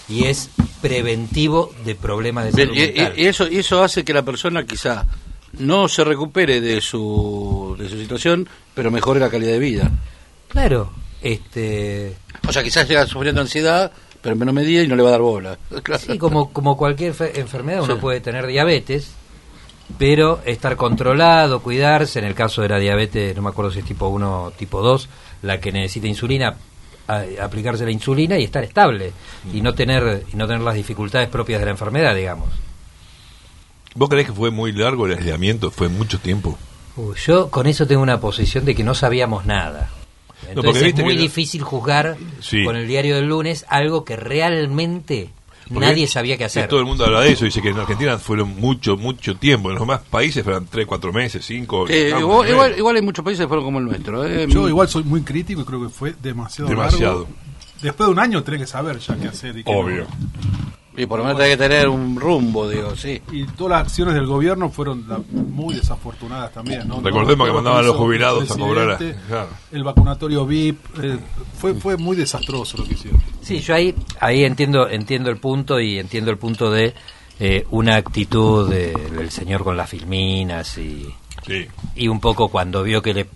y es preventivo de problemas de salud Bien, y, mental. y- y eso y eso hace que la persona quizá no se recupere de su de su situación, pero mejore la calidad de vida. Claro, este, O sea, quizás llega sufriendo ansiedad, pero en menor medida y no le va a dar bola. Claro. sí, como como cualquier fe- enfermedad uno Sí. puede tener diabetes, pero estar controlado, cuidarse. En el caso de la diabetes, no me acuerdo si es tipo uno o tipo dos, la que necesita insulina, a- aplicarse la insulina y estar estable y no tener y no tener las dificultades propias de la enfermedad, digamos. ¿Vos creés que fue muy largo el aislamiento? ¿Fue mucho tiempo? Uy, yo con eso tengo una posición de que no sabíamos nada. porque Entonces es viste muy que no- difícil juzgar Sí. con el diario del lunes algo que realmente Porque nadie sabía qué que hacer. todo el mundo habla de eso, dice que en Argentina fueron mucho, mucho tiempo. En los demás países fueron tres, cuatro meses, cinco. Sí, no, igual, no, igual, igual hay muchos países que fueron como el nuestro. ¿eh? Yo igual soy muy crítico y creo que fue demasiado, Demasiado. largo. Después de un año tenés que saber ya qué hacer. Y qué Obvio. no. Y por lo menos hay que tener un rumbo, digo, sí. Y todas las acciones del gobierno fueron la- muy desafortunadas también, ¿no? Recordemos No, que todo lo mandaban a los hizo el jubilados a cobrar a- presidente, claro. el vacunatorio V I P, eh, fue fue muy desastroso lo que hicieron. Sí, yo ahí ahí entiendo entiendo el punto y entiendo el punto de eh, una actitud de- del señor con las filminas y Sí. y un poco cuando vio que le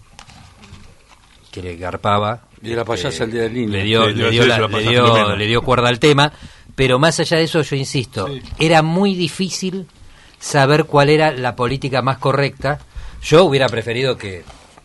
que le garpaba Y la payasa el día del niño. le dio, Sí, le sí, dio, sí, la- se la le pasaste dio- tremendo. le dio cuerda al tema, pero más allá de eso yo insisto, Sí. era muy difícil saber cuál era la política más correcta. Yo hubiera preferido que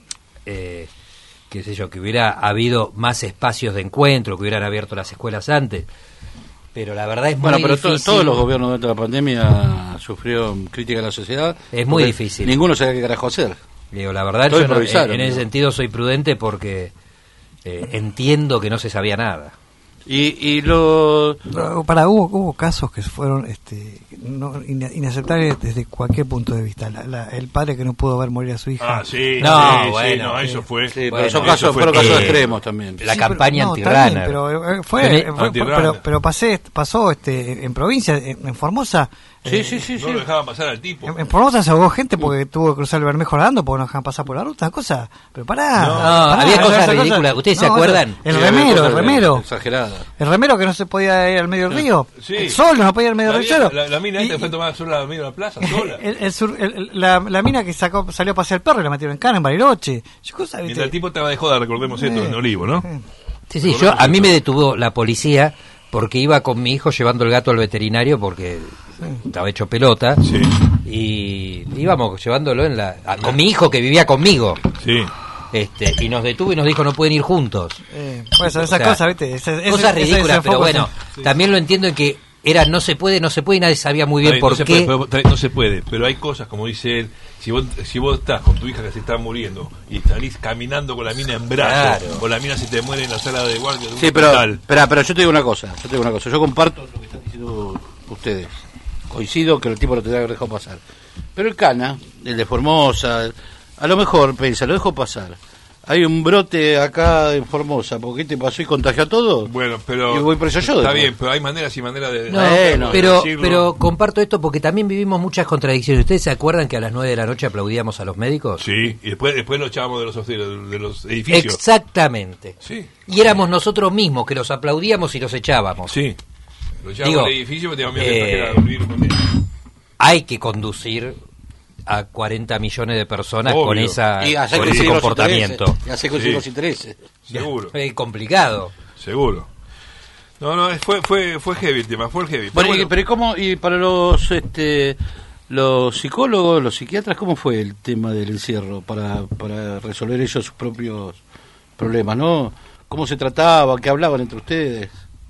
eh, qué sé yo, que hubiera habido más espacios de encuentro, que hubieran abierto las escuelas antes, pero la verdad es Bueno, muy pero to- difícil. todos los gobiernos durante la pandemia sufrieron crítica de la sociedad. Es muy porque difícil. Ninguno sabía qué carajo hacer. Digo, la verdad, Todo yo no- en, improvisaron, en ese digo. sentido soy prudente porque eh, entiendo que no se sabía nada. Y, y lo... Pero Para, hubo, hubo casos que fueron este, no, ina- inaceptables desde cualquier punto de vista. La- la- el padre que no pudo ver morir a su hija. Ah, sí. No, sí, bueno, sí, no, sí. eso fue. Sí, Bueno, pero son eso casos, fue- fueron casos eh, extremos también. La Sí, campaña pero, no, antirrana. está bien, pero eh, fue, Tenés- eh, fue- Antirrana. pero, pero pasé, pasó este, en provincia, en, en Formosa. Sí, eh, sí, sí, sí. No lo dejaban pasar al tipo. En, en Formosa se ahogó gente porque tuvo que cruzar el Bermejo nadando porque no dejaban pasar por la ruta, cosa. Pero pará. No, pará, había esa- cosas esa cosa- ridículas. ¿Ustedes se no, acuerdan? eso- El Sí, remero, cosas el remero. Exageradas. El remero que no se podía ir al medio del río. Sí. El solo no podía ir al medio La, del vieja- río. la, la mina Y- esta fue a tomar sola la medio de la plaza, sola. el, el sur- el- el- la, la mina que sacó, salió a pasear el perro y la metieron en cana en Bariloche. Yo, cosa, ¿viste? Mientras el tipo estaba de joda, recordemos esto, Eh, en Olivo, ¿no? eh. Sí, sí, yo, a mí me detuvo la policía porque iba con mi hijo llevando el gato al veterinario porque estaba hecho pelota. Sí. Y íbamos llevándolo en la a- con mi hijo que vivía conmigo. Sí. Este, y nos detuvo y nos dijo no pueden ir juntos. Eh, pues esas O sea, cosas, ¿viste? Ese- ese- Cosas ese ridículas, pero desenfoco, bueno, sí. también lo entiendo en que era no se puede, no se puede y nadie sabía muy bien Está bien, por no se qué. puede, pero- no se puede, pero hay cosas, como dice él, si vos, si vos estás con tu hija que se está muriendo y salís caminando con la mina en brazos, Claro. o la mina se te muere en la sala de guardia de un Sí, pero, hospital. espera, pero yo te digo una cosa, yo te digo una cosa, yo comparto lo que están diciendo ustedes, coincido que el tipo lo tendría que haber dejado pasar, pero el Cana, el de Formosa, a lo mejor, piensa, lo dejo pasar, hay un brote acá en Formosa, ¿por qué te pasó y contagió a todos? Bueno, pero Y voy preso yo, está después. bien, pero hay maneras y maneras de, No, Bueno, pero, decirlo. pero comparto esto porque también vivimos muchas contradicciones. ¿Ustedes se acuerdan que a las nueve de la noche aplaudíamos a los médicos? Sí, y después, después lo echábamos de los, de los, de los edificios. Exactamente. Sí, Y éramos nosotros mismos que los aplaudíamos y los echábamos. sí. Lo echábamos Digo, del edificio porque teníamos miedo eh, que trajera el virus con él. Hay que conducir a cuarenta millones de personas Obvio. con esa Y hacer con ese coincidir los comportamiento. intereses, y hacer coincidir Sí. los intereses. Seguro, Es complicado. seguro. No, no, fue, fue, fue heavy el tema, fue heavy. Pero Bueno, y, bueno, pero ¿y cómo, y para los este los psicólogos, los psiquiatras, cómo fue el tema del encierro para, para resolver ellos sus propios problemas, ¿no? ¿Cómo se trataba? ¿Qué hablaban entre ustedes?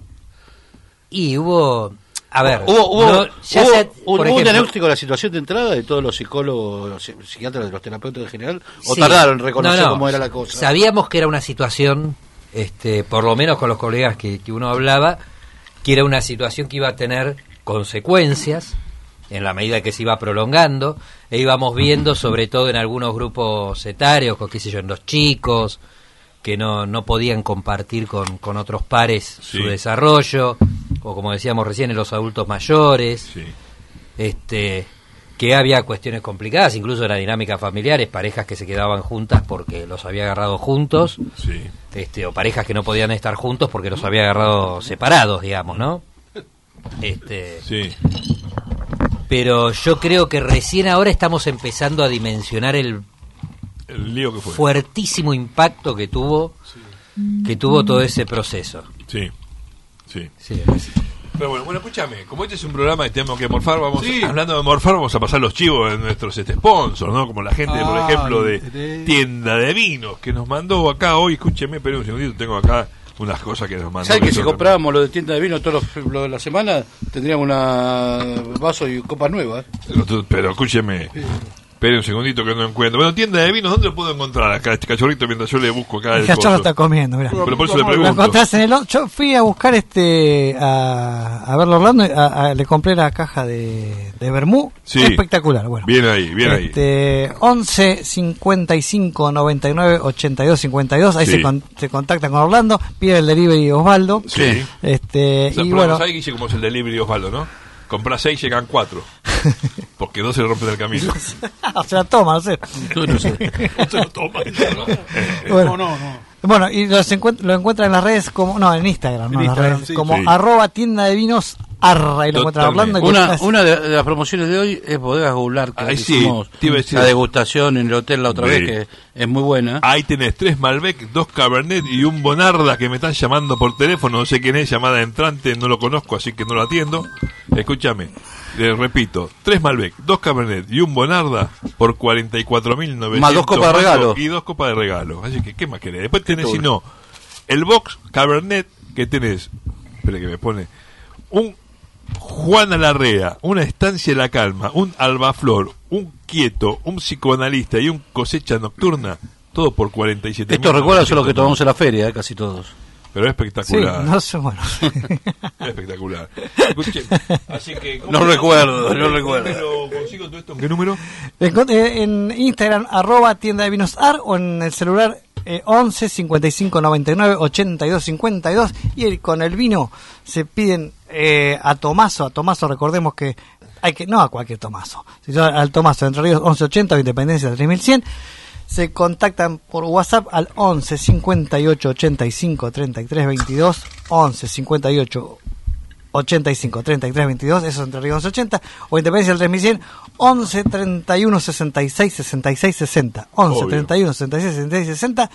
Y hubo, a ver, ¿Hubo, hubo, no, ya hubo- sea, hubo por un ejemplo, diagnóstico de la situación de entrada de todos los psicólogos, los psi- psiquiatras, de los terapeutas en general? ¿O sí. tardaron en reconocer No, no, cómo era la cosa? Sabíamos que era una situación, este, por lo menos con los colegas que, que uno hablaba, que era una situación que iba a tener consecuencias en la medida que se iba prolongando, e íbamos viendo sobre todo en algunos grupos etarios, con, qué sé yo, en los chicos, que no, no podían compartir con, con otros pares Sí. su desarrollo, o como decíamos recién, en los adultos mayores, sí. este que había cuestiones complicadas, incluso en las dinámicas familiares, parejas que se quedaban juntas porque los había agarrado juntos, Sí. este o parejas que no podían estar juntos porque los había agarrado separados, digamos, ¿no? Este, Sí. Pero yo creo que recién ahora estamos empezando a dimensionar el, el lío que fue. fuertísimo impacto que tuvo sí. que tuvo todo ese proceso. Sí, sí. sí Pero bueno, bueno, escúchame, como este es un programa que tenemos que morfar, vamos sí. hablando de morfar, vamos a pasar los chivos de nuestros este, sponsors, ¿no? Como la gente, ah, por ejemplo, de, de Tienda de Vinos, que nos mandó acá hoy, escúcheme, pero un segundito, tengo acá unas cosas que nos mandó. ¿Sabes que si comprábamos lo de Tienda de Vino todos los, lo de la semana, tendríamos una vaso y copa nueva? ¿eh? Pero, pero escúcheme, sí. espere un segundito que no encuentro. Bueno, Tienda de Vinos, ¿dónde lo puedo encontrar acá este cachorrito mientras yo le busco acá el, el cachorro está comiendo, mira. Pero por eso le pregunto. Lo encontrás en el, yo fui a buscar este a, a verlo Orlando, a, a, le compré la caja de, de vermú, sí. espectacular, bueno. Bien ahí, bien este, ahí. once cincuenta y cinco noventa y nueve ochenta y dos cincuenta y dos, ahí sí. se, con, se contactan con Orlando, pide el delivery Osvaldo. Sí. Este, o sea, y bueno, ahí dice cómo es el delivery Osvaldo, ¿no? Comprás seis, llegan cuatro. Porque dos se rompen del camino. O sea, toma, no sé. No, no sé. No se lo toma. Bueno, no, no, no. Bueno, y los encuent- lo encuentran en las redes como... No, en Instagram, en no en Instagram, las redes. Sí, como sí. arroba tienda de vinos arra. Y lo encuentran Orlando. Y una, una de, de las promociones de hoy es Bodegas Goulart, que Ay, hicimos sí, decir, la degustación en el hotel la otra sí. vez, que es muy buena. Ahí tenés tres Malbec, dos Cabernet y un Bonarda que me están llamando por teléfono. No sé quién es, llamada entrante, no lo conozco, así que no lo atiendo. Escúchame. Les repito, tres Malbec, dos Cabernet y un Bonarda por cuarenta y cuatro mil novecientos. Más dos copas de regalo. Y dos copas de regalo. Así que, ¿qué más querés? Después tenés, si no, el box Cabernet que tenés, espera que me pone, un Juana Larrea, una Estancia de la Calma, un Albaflor, un Quieto, un Psicoanalista y un Cosecha Nocturna, todo por cuarenta y siete mil. Estos recuerdos son los que tomamos en la feria, eh, casi todos. Pero es espectacular. Sí, no sé, bueno. Es espectacular. Escuche, así que, no recuerdo, no recuerdo. ¿Pero consigo todo esto? ¿En qué número? En Instagram, arroba tienda de vinos ar, o en el celular eh, once cincuenta y cinco noventa y nueve ochenta y dos cincuenta y dos. Y el, con el vino se piden eh, a Tomaso. A Tomaso, recordemos que hay que, no a cualquier Tomaso, sino al Tomaso de Entre Ríos once ochenta o Independencia tres mil cien. Se contactan por WhatsApp al once cincuenta y ocho ochenta y cinco treinta y tres veintidós, once cincuenta y ocho ochenta y cinco treinta y tres veintidós, eso es Entre Ríos once ochenta, o Independencia del tres mil cien, once treinta y uno sesenta y seis sesenta y seis sesenta, once treinta y uno sesenta y seis sesenta y seis sesenta,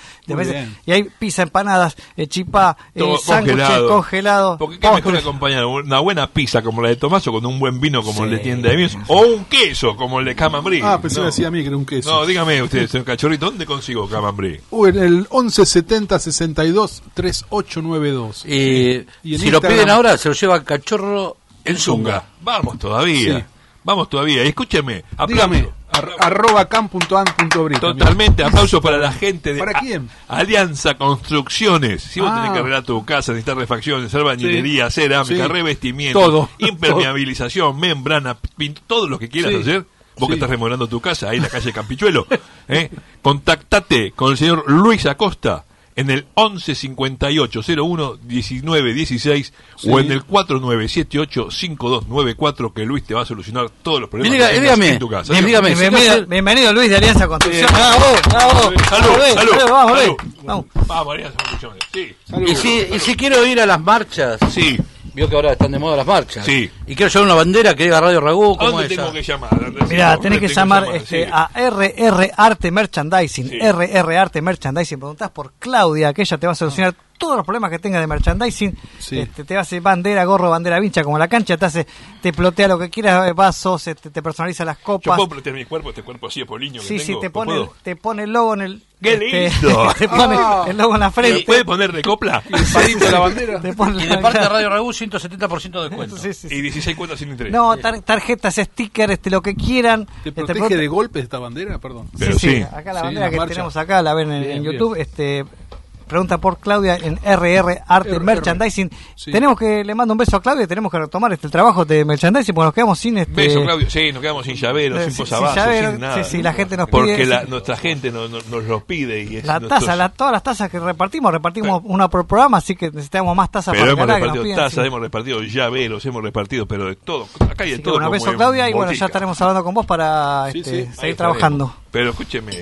y hay pizza, empanadas, eh, chipá, eh, sándwiches congelados. Porque qué mejor acompañar una buena pizza como la de Tomaso con un buen vino como sí, el de Tienda de Vinos, sí. o un queso como el de Camembert. Ah, pensé no. que decía a mí que era un queso. No, dígame usted, señor Cachorrito, ¿dónde consigo Camembert? Uh, en el once setenta sesenta y dos treinta y ocho noventa y dos. Y, y si Instagram, lo piden ahora, se lo lleva Cachorro en Zunga. Vamos todavía. Sí. Vamos todavía. Y escúcheme. Dígame. Ar- arroba cam punto an punto bri. Totalmente. Aplauso para la gente de ¿Para quién? A- Alianza Construcciones. Si vos ah. tenés que arreglar tu casa, necesitas refacciones, albañilería, sí. cerámica, sí. revestimiento, todo, impermeabilización, todo. membrana, pinto, todo lo que quieras sí. hacer. Vos sí. que estás remodelando tu casa ahí en la calle Campichuelo. ¿eh? Contactate con el señor Luis Acosta en el once cincuenta y ocho cero uno diecinueve dieciséis sí. o en el cuatro nueve siete ocho cinco dos nueve cuatro, que Luis te va a solucionar todos los problemas Diga, que dígame, en tu casa. Dígame, dígame, bienvenido, dígame. bienvenido Luis de Alianza Construcción. Eh, ¡Bravo! ¡Bravo! ¡Salud! ¡Salud! ¡Salud! ¡Vamos, salud. Vamos! Vamos, Alianza Construcciones. Sí. Y si, y si quiero ir a las marchas, sí. vio que ahora están de moda las marchas. Sí. Y quiero llevar una bandera que diga Radio Ragú. ¿A dónde es tengo esa? que llamar? Mira, tenés que llamar, que llamar este, sí. a R R Arte Merchandising. Sí. R R Arte Merchandising. Preguntás por Claudia, que ella te va a solucionar todos los problemas que tengas de merchandising. Sí. Este, te hace bandera, gorro, bandera vincha como la cancha, te hace, te plotea lo que quieras, vasos, este, te personaliza las copas. Yo puedo plotear mi cuerpo, este cuerpo así de poliño sí, que tengo. Sí, te pone, ¿puedo? te pone el logo en el... ¡Qué este, lindo! Te pone oh. el logo en la frente. ¿Puede poner de copla? Y el palito de la bandera. Te pone y de parte de Radio Ragú ciento setenta por ciento de descuento. Sí, sí, sí. Y dieciséis cuotas sin interés. No, tar- tarjetas, stickers, este, lo que quieran. ¿Te este, protege de golpes esta bandera? Perdón. Pero sí, sí, sí. acá la Sí, bandera la que marcha. tenemos acá, la ven en, Bien, en bien. YouTube, este... Pregunta por Claudia en R R Arte R R. Merchandising. Sí. Tenemos que, le mando un beso a Claudia, tenemos que retomar este el trabajo de merchandising porque nos quedamos sin este... Beso, Claudio. Sí, nos quedamos sin llaveros, eh, sin sin- posavasos, sin llavero, sin nada. sí, sí, la gente nos Porque pide- la, sí. nuestra gente no, no- nos los pide. Y es La nuestros- taza, la, todas las tazas que repartimos, repartimos Pero- una por programa, así que necesitamos más tazas Pero para hemos ganar, que nos repartido piden, tazas, sí. hemos repartido llaveros, hemos repartido, pero de todo. Acá hay de Así que todo. bueno, como beso en Claudia y bueno, botica. ya estaremos hablando con vos para Sí, este, sí. seguir Ahí trabajando. estaremos. Pero escúcheme,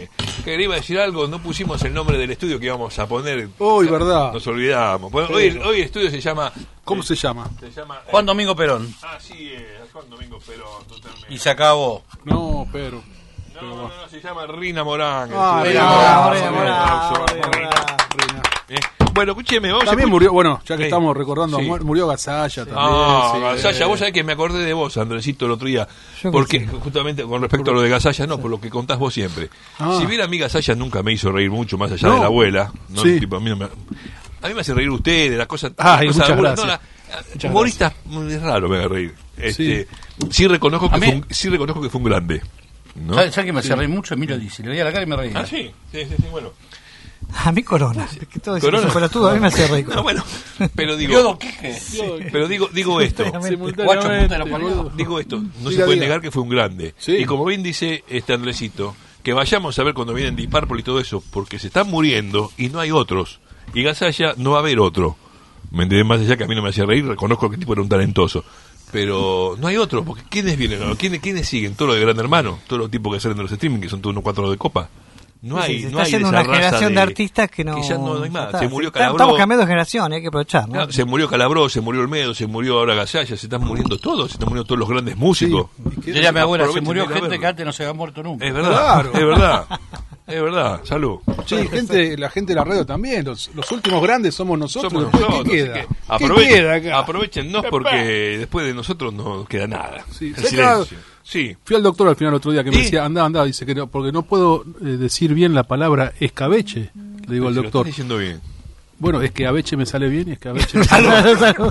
Que le iba a decir algo, no pusimos el nombre del estudio que íbamos a poner. Uy, verdad. Nos olvidamos. Bueno, hoy, hoy el estudio se llama... ¿Cómo se llama? Se llama... Juan Domingo Perón. Ah, sí, eh, Juan Domingo Perón, totalmente. Y se acabó. No, pero... No, no, no, se llama Rina Morán. Ah, el Rina estudio. Morán, Sí, Rina aplauso, Morán, Rina. Rina. Eh, Bueno, escúcheme, vamos También a... murió, bueno, ya que Sí. estamos recordando, Sí. mu- murió Gasalla también. Ah, sí, Gasalla, eh. vos sabés que me acordé de vos, Andresito, el otro día. Yo Porque, qué sé. justamente con respecto a lo de Gasalla, no, por lo que contás vos siempre. Ah. Si bien a mí Gasalla nunca me hizo reír mucho, más allá No. de la abuela. No, Sí. tipo, a, mí no me, a mí me hace reír usted, de las cosas. Ay, las cosas muchas agudas. gracias. No, la- Muchas humorista es raro me haga reír. Este, sí. Sí. reconozco que A mí- fue un, sí reconozco que fue un grande. ¿no? ¿Sabes ¿Sabe que me hace reír mucho? Emilio dice, le veía la cara y me reía. Ah, sí, sí, sí, sí, bueno. A mí Corona. Es que todo eso Corona. superatudo, a mí me hacía reír. No, bueno, pero digo, Yodo Quique. pero digo, digo esto. Guacho, puta, lo parió. Digo esto, no Diga, se puede diga. negar que fue un grande. Sí. Y como bien dice este Andresito, que vayamos a ver cuando vienen Deep Purple y todo eso, porque se están muriendo y no hay otros. Y Gasalla no va a haber otro. ¿Me entendés? Más allá que a mí no me hacía reír, reconozco que el tipo era un talentoso. Pero no hay otro, porque ¿quiénes vienen? ahora? ¿Quiénes, ¿Quiénes siguen? Todo lo de Gran Hermano, todos los tipos que salen de los streaming, que son todos unos cuatro de copa. No Sí, hay, sí, se no está hay haciendo esa una raza generación de, de artistas que no, que ya no, no hay más. está. Se murió Está- Calabró. Estamos cambiando de generación, hay que aprovechar, ¿no? Claro, se murió Calabró, se murió Olmedo, se murió ahora Gasalla, se están muriendo todos, se están muriendo todos los grandes músicos. Diría mi abuela, se Aprovechen murió de ir a gente verlo. que antes no se había muerto nunca. Es verdad, Claro. es verdad, es verdad, salud. Sí, gente, la gente de la radio también. Los, los últimos grandes somos nosotros. Somos Después, nosotros, ¿qué así queda? que ¿Qué aprovechen, queda acá? aprovechenos porque después de nosotros no queda nada. Sí, El ¿sabes silencio. Sí. Fui al doctor al final el otro día que me ¿Y? decía, anda, anda, dice que no, porque no puedo eh, decir bien la palabra escabeche. Le digo al Si lo doctor. estás diciendo bien. Bueno, es que abeche me sale bien y escabeche me sale Salud, salud.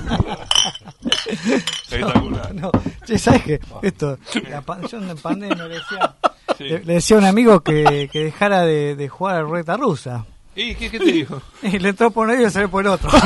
Espectacular. No, che, ¿sabes qué? Esto, la pa- yo en pandemia le decía, Sí. le, le decía a un amigo que, que dejara de, de jugar a la ruleta rusa. ¿Y qué, qué te dijo? Y le entró por un oído y salió por el otro.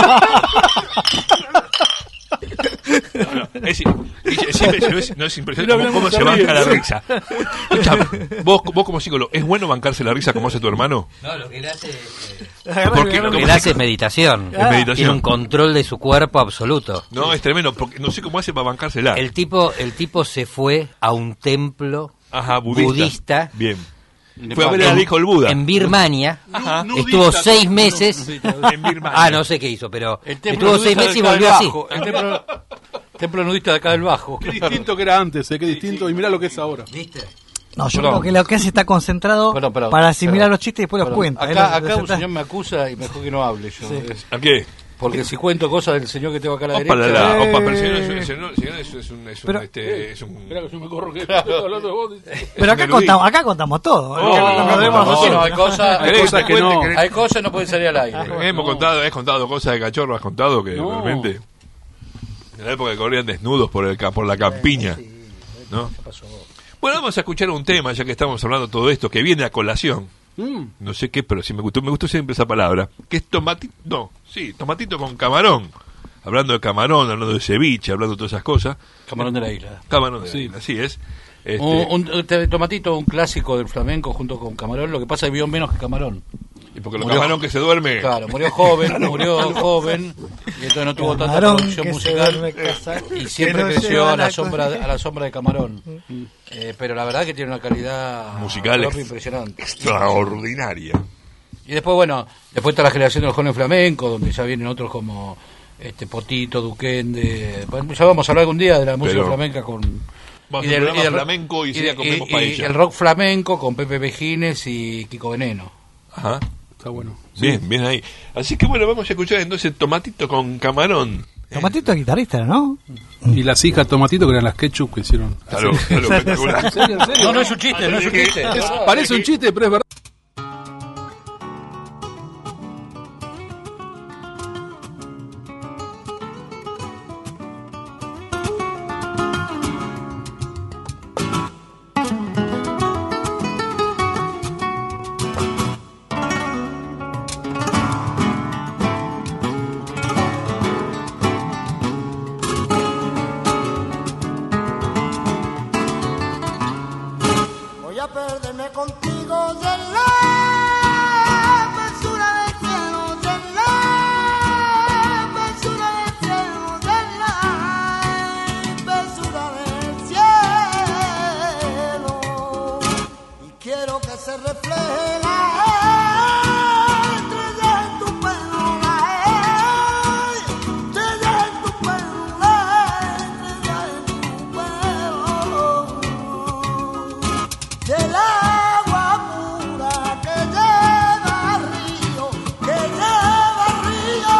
No, no, es, es, es, es, no es impresionante Mira, cómo, cómo mira, se se banca ríe, la sí. risa. Escuchame, vos, vos como psicólogo, ¿es bueno bancarse la risa como hace tu hermano? No, lo que él hace, eh, Porque lo como que él hace es meditación. Es meditación. Tiene un control de su cuerpo absoluto. No, es tremendo, porque no sé cómo hace para bancársela. El tipo, el tipo se fue a un templo Ajá, budista. budista. Bien. Fue a ver al hijo del Buda. En Birmania. Ajá. Estuvo seis meses. En Birmania. Ah, no sé qué hizo, pero El templo estuvo seis nudista meses y de acá volvió del así. Bajo, El templo, templo nudista de acá del Bajo. Qué distinto que era antes, eh, qué distinto. Y mirá lo que es ahora. ¿Viste? No, yo Perdón. creo que lo que hace está concentrado Perdón, perdón, para asimilar perdón. los chistes y después los Perdón, cuenta. Acá, Él lo- acá lo un senta- señor me acusa y mejor que no hable yo. Sí. Es- ¿A qué? Porque si cuento cosas del señor que tengo acá a la Opa, la, derecha... la, Eh. opa, pero el señor, es- el señor- el señor es, es un... Es un, Pero- este, es un Mirá que yo me corro que estoy hablando de vos. Pero acá erudito. contamos, acá contamos todo. Oh, Acá no, nos vemos no, nosotros. no, hay cosas, hay ¿Querés cosas que que te no, cuente? hay cosas que no pueden salir al aire. Hemos contado, has contado cosas de cachorro, has contado que No. realmente en la época que corrían desnudos por el ca- por la campiña, ¿no? Bueno, vamos a escuchar un tema ya que estamos hablando de todo esto que viene a colación. Mm. No sé qué, pero sí me gustó, me gustó siempre esa palabra, que es tomatito, no, sí, tomatito con camarón. Hablando de camarón, hablando de ceviche, hablando de todas esas cosas. Camarón de la isla. Camarón, de Sí. sí. Así es. Este, Un, un- un tomatito, un clásico del flamenco junto con camarón. Lo que pasa es que vio menos que camarón. y porque el murió- camarón que se duerme. Claro, murió joven, murió joven y entonces no tuvo tanta Camarón producción que se musical duerme casa, y que siempre no creció lleva a la la sombra cosa. a la sombra de camarón. Eh, pero la verdad que tiene una calidad Musical propia ex- impresionante. Extraordinaria. Y después, bueno, después está la generación de los jóvenes flamencos, donde ya vienen otros como este Potito, Duquende. Bueno, ya vamos a hablar algún día de la música Pero- flamenca con... Vamos a hacer un programa flamenco y sería de- comemos y- paella. y el rock flamenco con Pepe Vejines y Kiko Veneno. Ajá. Está bueno. Bien, bien ahí. Así que bueno, vamos a escuchar entonces tomatito con camarón. Tomatito es guitarrista, ¿no? Y las hijas Tomatito, que eran las ketchup que hicieron. Salud, salud, espectacular. ¿En serio? ¿En serio? No, no es un chiste, no es un chiste. Es- parece un chiste, pero es verdad. Voy a perderme contigo de la mesura del cielo, de la mesura del cielo, de la mesura del cielo. Y que quiero que se refleje la estrella en tu pelo, la estrella en tu pelo, la estrella en tu pelo, del agua pura que lleva al río, que lleva al río,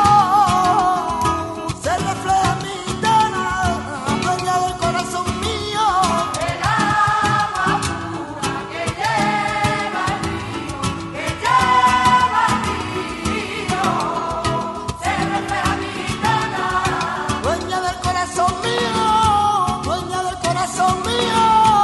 se refleja mi tana, dueña del corazón mío. El agua pura que lleva al río, que lleva al río, se refleja mi tana, dueña del corazón mío, dueña del corazón mío.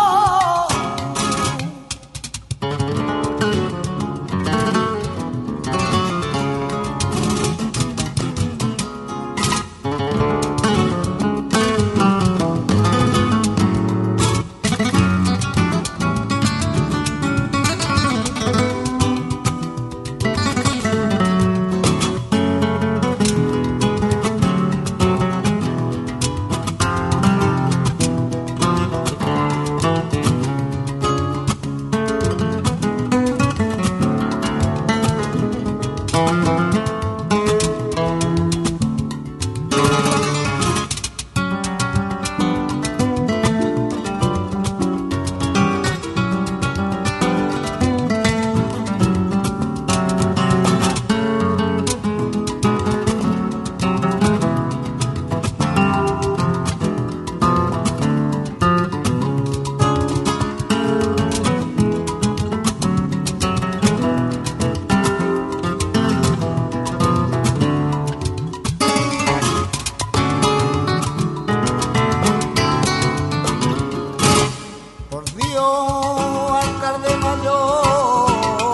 Por Dios, alcalde mayor,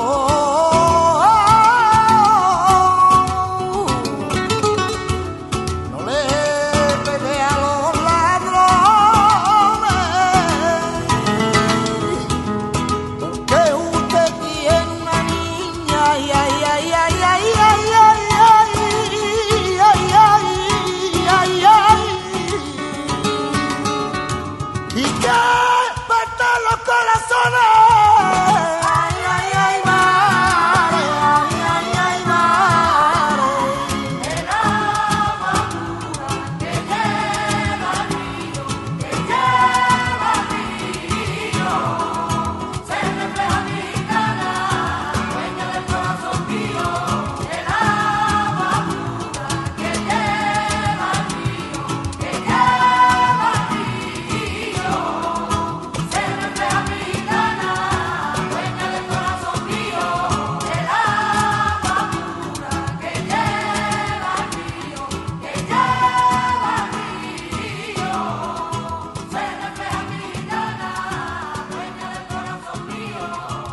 no le pegue a los ladrones, porque usted tiene una niña, ay, ay, ay, ay, ay, ay, ay, ay, ay, ay, ay, ay, y que parte los corazones. Ay, ay, ay, mare, ay, ay, ay, mare. El agua pura que lleva al río, que lleva al río, se refleja mi cara, dueña del corazón mío. El agua pura que lleva al río, que lleva al río, se refleja mi gana, dueña del corazón mío. El agua pura que lleva al río, que lleva al río, se refleja mi gana, dueña del corazón mío.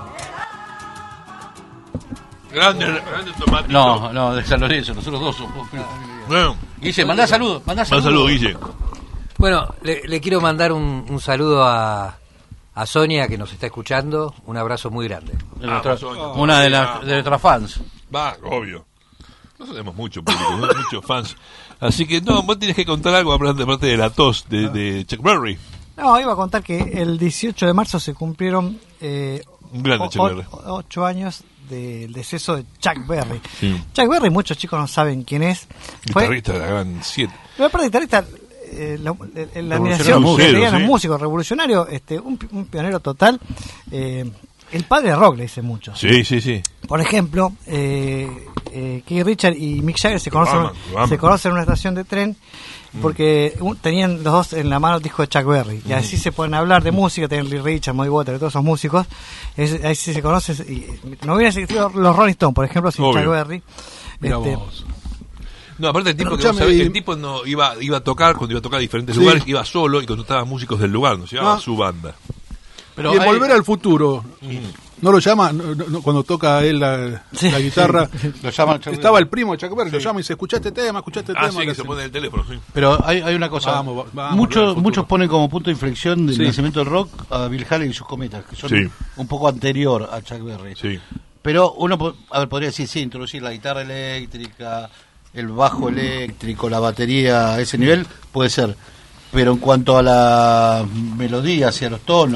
Grande, grande tomate. No, no, de San Lorenzo, nosotros dos somos. Bueno, Guille, mandá saludos, mandá más saludos. saludos, Guille. Bueno, le, le quiero mandar un, un saludo a, a Sonia, que nos está escuchando. Un abrazo muy grande. De nuestra- Ah, Sonia. una de, las de nuestras fans. Va, obvio. No tenemos mucho público, no muchos fans. Así que no, vos tienes que contar algo hablando de parte de la tos de, de Chuck Berry. No, iba a contar que el dieciocho de marzo se cumplieron eh, Un grande o- Chuck o- Berry. ocho años del deceso de Chuck Berry. Sí. Chuck Berry, muchos chicos no saben quién es. Fue, Guitarrista de la gran siete. pero aparte guitarrista, eh, la, la- la Revolucionario admiración que musero, tenían los sí. músicos, revolucionario, este, un, pi- un pionero total. Eh, el padre de rock, le dicen muchos. Sí, sí, sí. Por ejemplo, eh, eh, Keith Richards y Mick Jagger se conocen, aman, lo aman. se conocen en una estación de tren porque un- tenían los dos en la mano el disco de Chuck Berry. Y así se pueden hablar de música, tienen Lee Richards, Muddy Waters, todos esos músicos. Es- ahí sí se conocen. Y no hubiera existido los Rolling Stones, por ejemplo, sin Obvio. Chuck Berry. Mirá Este, vos. No, aparte el tipo, Pero que vos escuchame, sabés, y- el tipo no iba, iba a tocar, cuando iba a tocar a diferentes Sí. lugares, iba solo y contrataba músicos del lugar, no llevaba Ah. su banda. Pero y en hay- Volver al Futuro, ¿no lo llama? No, no, no, cuando toca él la, Sí. la guitarra. Lo llama Chuck Estaba Berry. el primo de Chuck Berry, lo llama y dice, escuchá este tema, escuchá este Ah, tema. sí, que le se hace- pone el teléfono, sí. Pero hay, hay una cosa. Vamos, va- vamos, Volver al muchos Futuro. muchos ponen como punto de inflexión del Sí. nacimiento del rock a Bill Haley y sus cometas, que son Sí. un poco anterior a Chuck Berry. Sí. Pero uno po- a ver, podría decir, sí, introducir la guitarra eléctrica, el bajo eléctrico, la batería a ese nivel, puede ser. Pero en cuanto a las melodías y a los tonos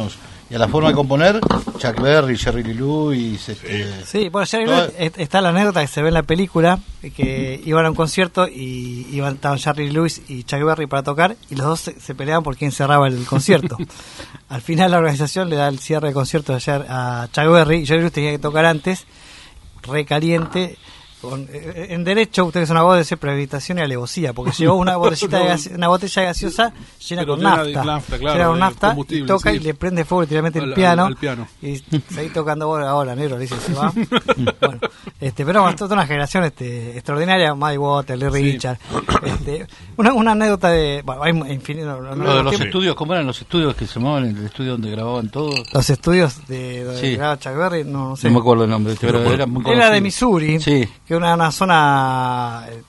y a la forma de componer, Chuck Berry, Jerry Lee Lewis. Este, sí, bueno, Jerry Lee Lewis, está la anécdota que se ve en la película, que iban a un concierto y iban estaban Jerry Lee Lewis y Chuck Berry para tocar, y los dos se, se peleaban por quién cerraba el concierto. Al final la organización le da el cierre de concierto a Chuck Berry, y Jerry Lee Lewis tenía que tocar antes, recaliente. Con, en derecho, ustedes son abogados de hacer premeditación y alevosía, porque llevó una botellita de gase, una botella de gaseosa llena Pero con llena nafta, de nafta, claro, llena con de nafta, y toca sí. y le prende fuego literalmente al, el piano, al, al piano. Y seguí tocando ahora, ahora negro, le dice, se va. Bueno, este, pero bueno, toda una generación este, extraordinaria, Muddy Waters, Lee Sí. Richard, este, una, una anécdota de, bueno, hay infinito, no, no, Lo de los tiempo. estudios, ¿cómo eran los estudios que se llamaban? El estudio donde grababan todo. Los estudios de donde Sí. grababa Chuck Berry, no, no sé. No me acuerdo el nombre, pero era muy conocido. Era de Missouri, Sí. que era una zona eh,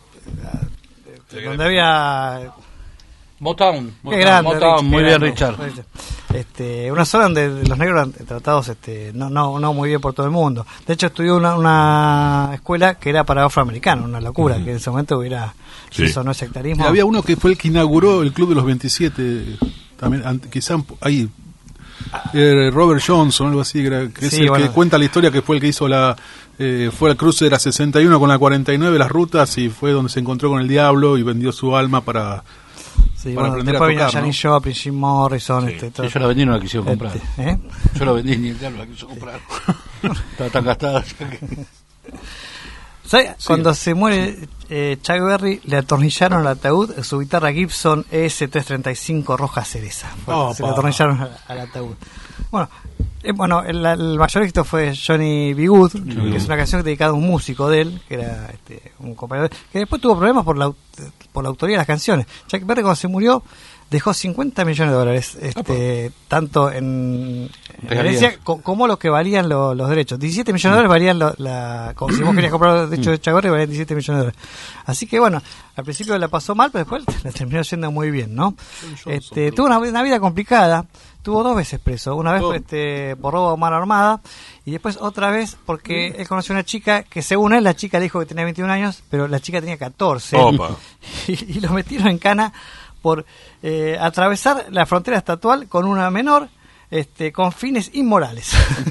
eh, donde había Motown. qué Motown, grande, Motown, Richard, muy qué bien, grande. Richard. Este, una zona donde los negros eran tratados este, no, no, no muy bien por todo el mundo. De hecho, estudió una, una escuela que era para afroamericanos, una locura, que en ese momento hubiera Sí. eso, no es sectarismo. Y había uno que fue el que inauguró el Club de los veintisiete, también, ant- quizá ahí, eh, Robert Johnson, algo así, que, era- que es Sí, el bueno. que cuenta la historia, que fue el que hizo la, eh, fue al cruce de la sesenta y uno con la cuarenta y nueve, las rutas, y fue donde se encontró con el diablo y vendió su alma para, Sí, para bueno, aprender después a vino tocar, ¿no? Janis Joplin, Jim Morrison. Este, todo. Sí, yo la vendí y no la quisieron comprar. Este, ¿eh? Yo la vendí y ni el diablo la quiso comprar. Estaba tan gastada. que- ¿Sabe? Cuando se muere eh, Chuck Berry, le atornillaron al ataúd su guitarra Gibson E S trescientos treinta y cinco roja cereza. Bueno, Opa. se le atornillaron al, al ataúd. Bueno, eh, bueno el, el mayor éxito fue Johnny B. Good, que es una canción dedicada a un músico de él, que era este, un compañero, que después tuvo problemas por la, por la autoría de las canciones. Chuck Berry, cuando se murió, dejó cincuenta millones de dólares, este, tanto en, en Regalías. herencia co- como lo que valían lo- los derechos. diecisiete millones de dólares valían, lo- la, como si vos querías comprar los derechos de Chuck Berry, valían diecisiete millones de dólares. Así que bueno, al principio la pasó mal, pero después la terminó yendo muy bien, ¿no? Este, tuvo una, una vida complicada, tuvo dos veces preso, una vez Oh. este, por robo a mano armada, y después otra vez porque él conoció a una chica que según él, la chica le dijo que tenía veintiún años, pero la chica tenía catorce. Opa. Y, y lo metieron en cana por eh, atravesar la frontera estatual con una menor, este, con fines inmorales.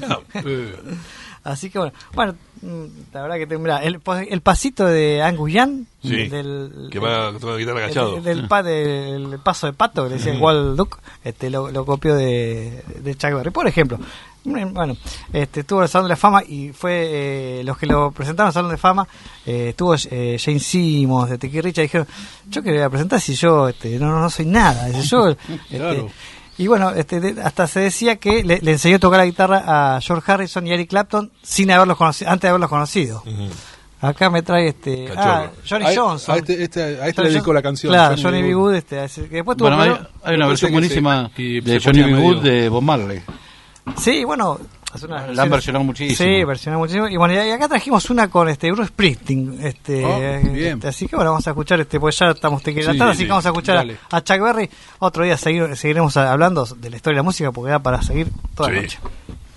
Así que bueno, bueno, mm, la verdad que te, mirá, el, el pasito de Angus Young, Sí, del, que va con la guitarra agachado. el- del, pa- del paso de pato que le decía Walt Duck, este, lo, lo copió de, de Chuck Berry, por ejemplo. Bueno, este, estuvo en el Salón de la Fama y fue eh, los que lo presentaron al Salón de Fama, eh, estuvo eh, Jane Simmons de Tiki Richard, dijeron, yo que le voy a presentar si yo este, no, no, no soy nada, dice, yo este, Claro. y bueno, este, de- hasta se decía que le, le enseñó a tocar la guitarra a George Harrison y Eric Clapton sin haberlos conocido, antes de haberlos conocido. Ujú. Acá me trae este Cachorro. ah, Johnny A- Johnson. a este- este- a este Johnny le dedicó Johnson. la canción, Claro, Johnny Johnny B. B. Good. Good, este, así que después tuvo Bueno, hay, pero- hay una Me versión parece que buenísima se- y de se Johnny B. ponía Good medio- de Bob Marley. Sí, bueno, hace unas La han versiones- versionado muchísimo. Sí, versionado muchísimo. Y bueno, y acá trajimos una con este Bruce Springsteen, este, Oh, bien. este, así que bueno, vamos a escuchar este, pues ya estamos tequilatando, Sí, así sí, que vamos a escuchar dale. a, a Chuck Berry. Otro día seguir, seguiremos hablando de la historia de la música porque da para seguir toda la Sí. noche.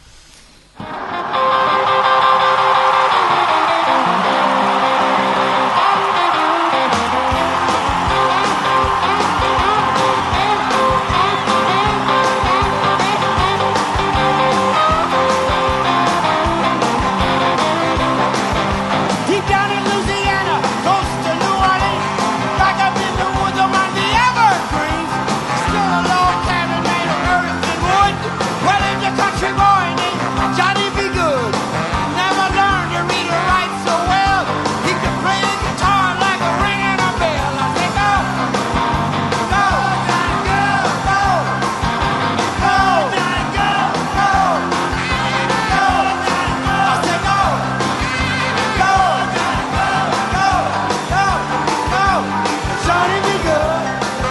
Deep down in Louisiana, close to New Orleans, back up in the woods among the evergreens, still a log cabin made of earth and wood. Well, in the country boy named Johnny B. Good, never learned to read or write so well. He could play the guitar like a ringing a bell. I say go, go, Johnny, go, go, go, Johnny, go, go, go, Johnny, go. I say go. Go, go, go, go, go, Johnny B. Good.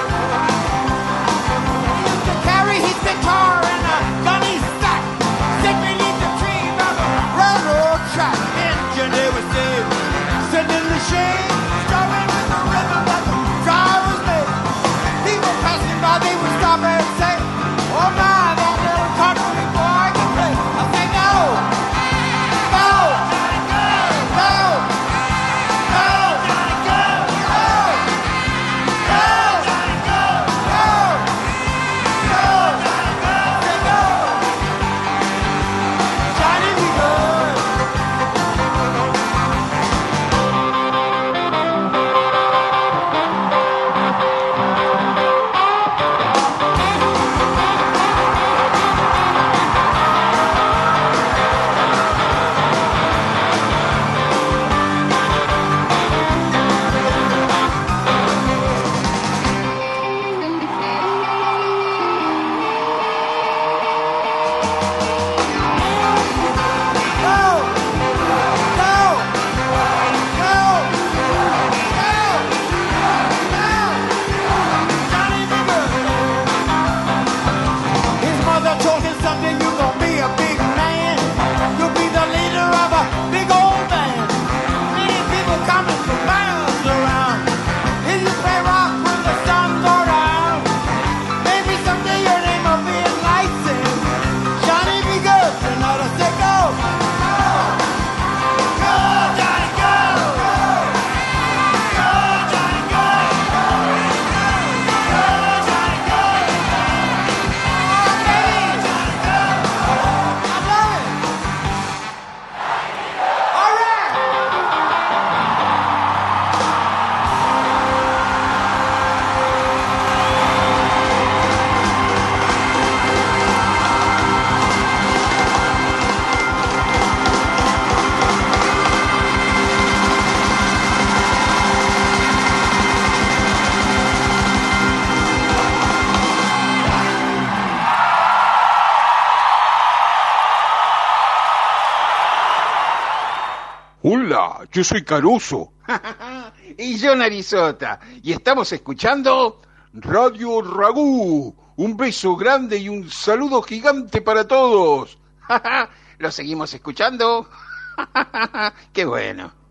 He used to carry his guitar in a gunny sack, sit beneath the tree by the railroad track. Engine they would say, sitting in the shade, strumming with the rhythm that the drivers made. People passing by, they would stop and say, oh my, that little country boy can play. I say go, go, go, go. Go! Hola, yo soy Caruso. Y yo Narizota. Y estamos escuchando Radio Ragú. Un beso grande y un saludo gigante para todos. ¿Lo seguimos escuchando? ¡Qué bueno!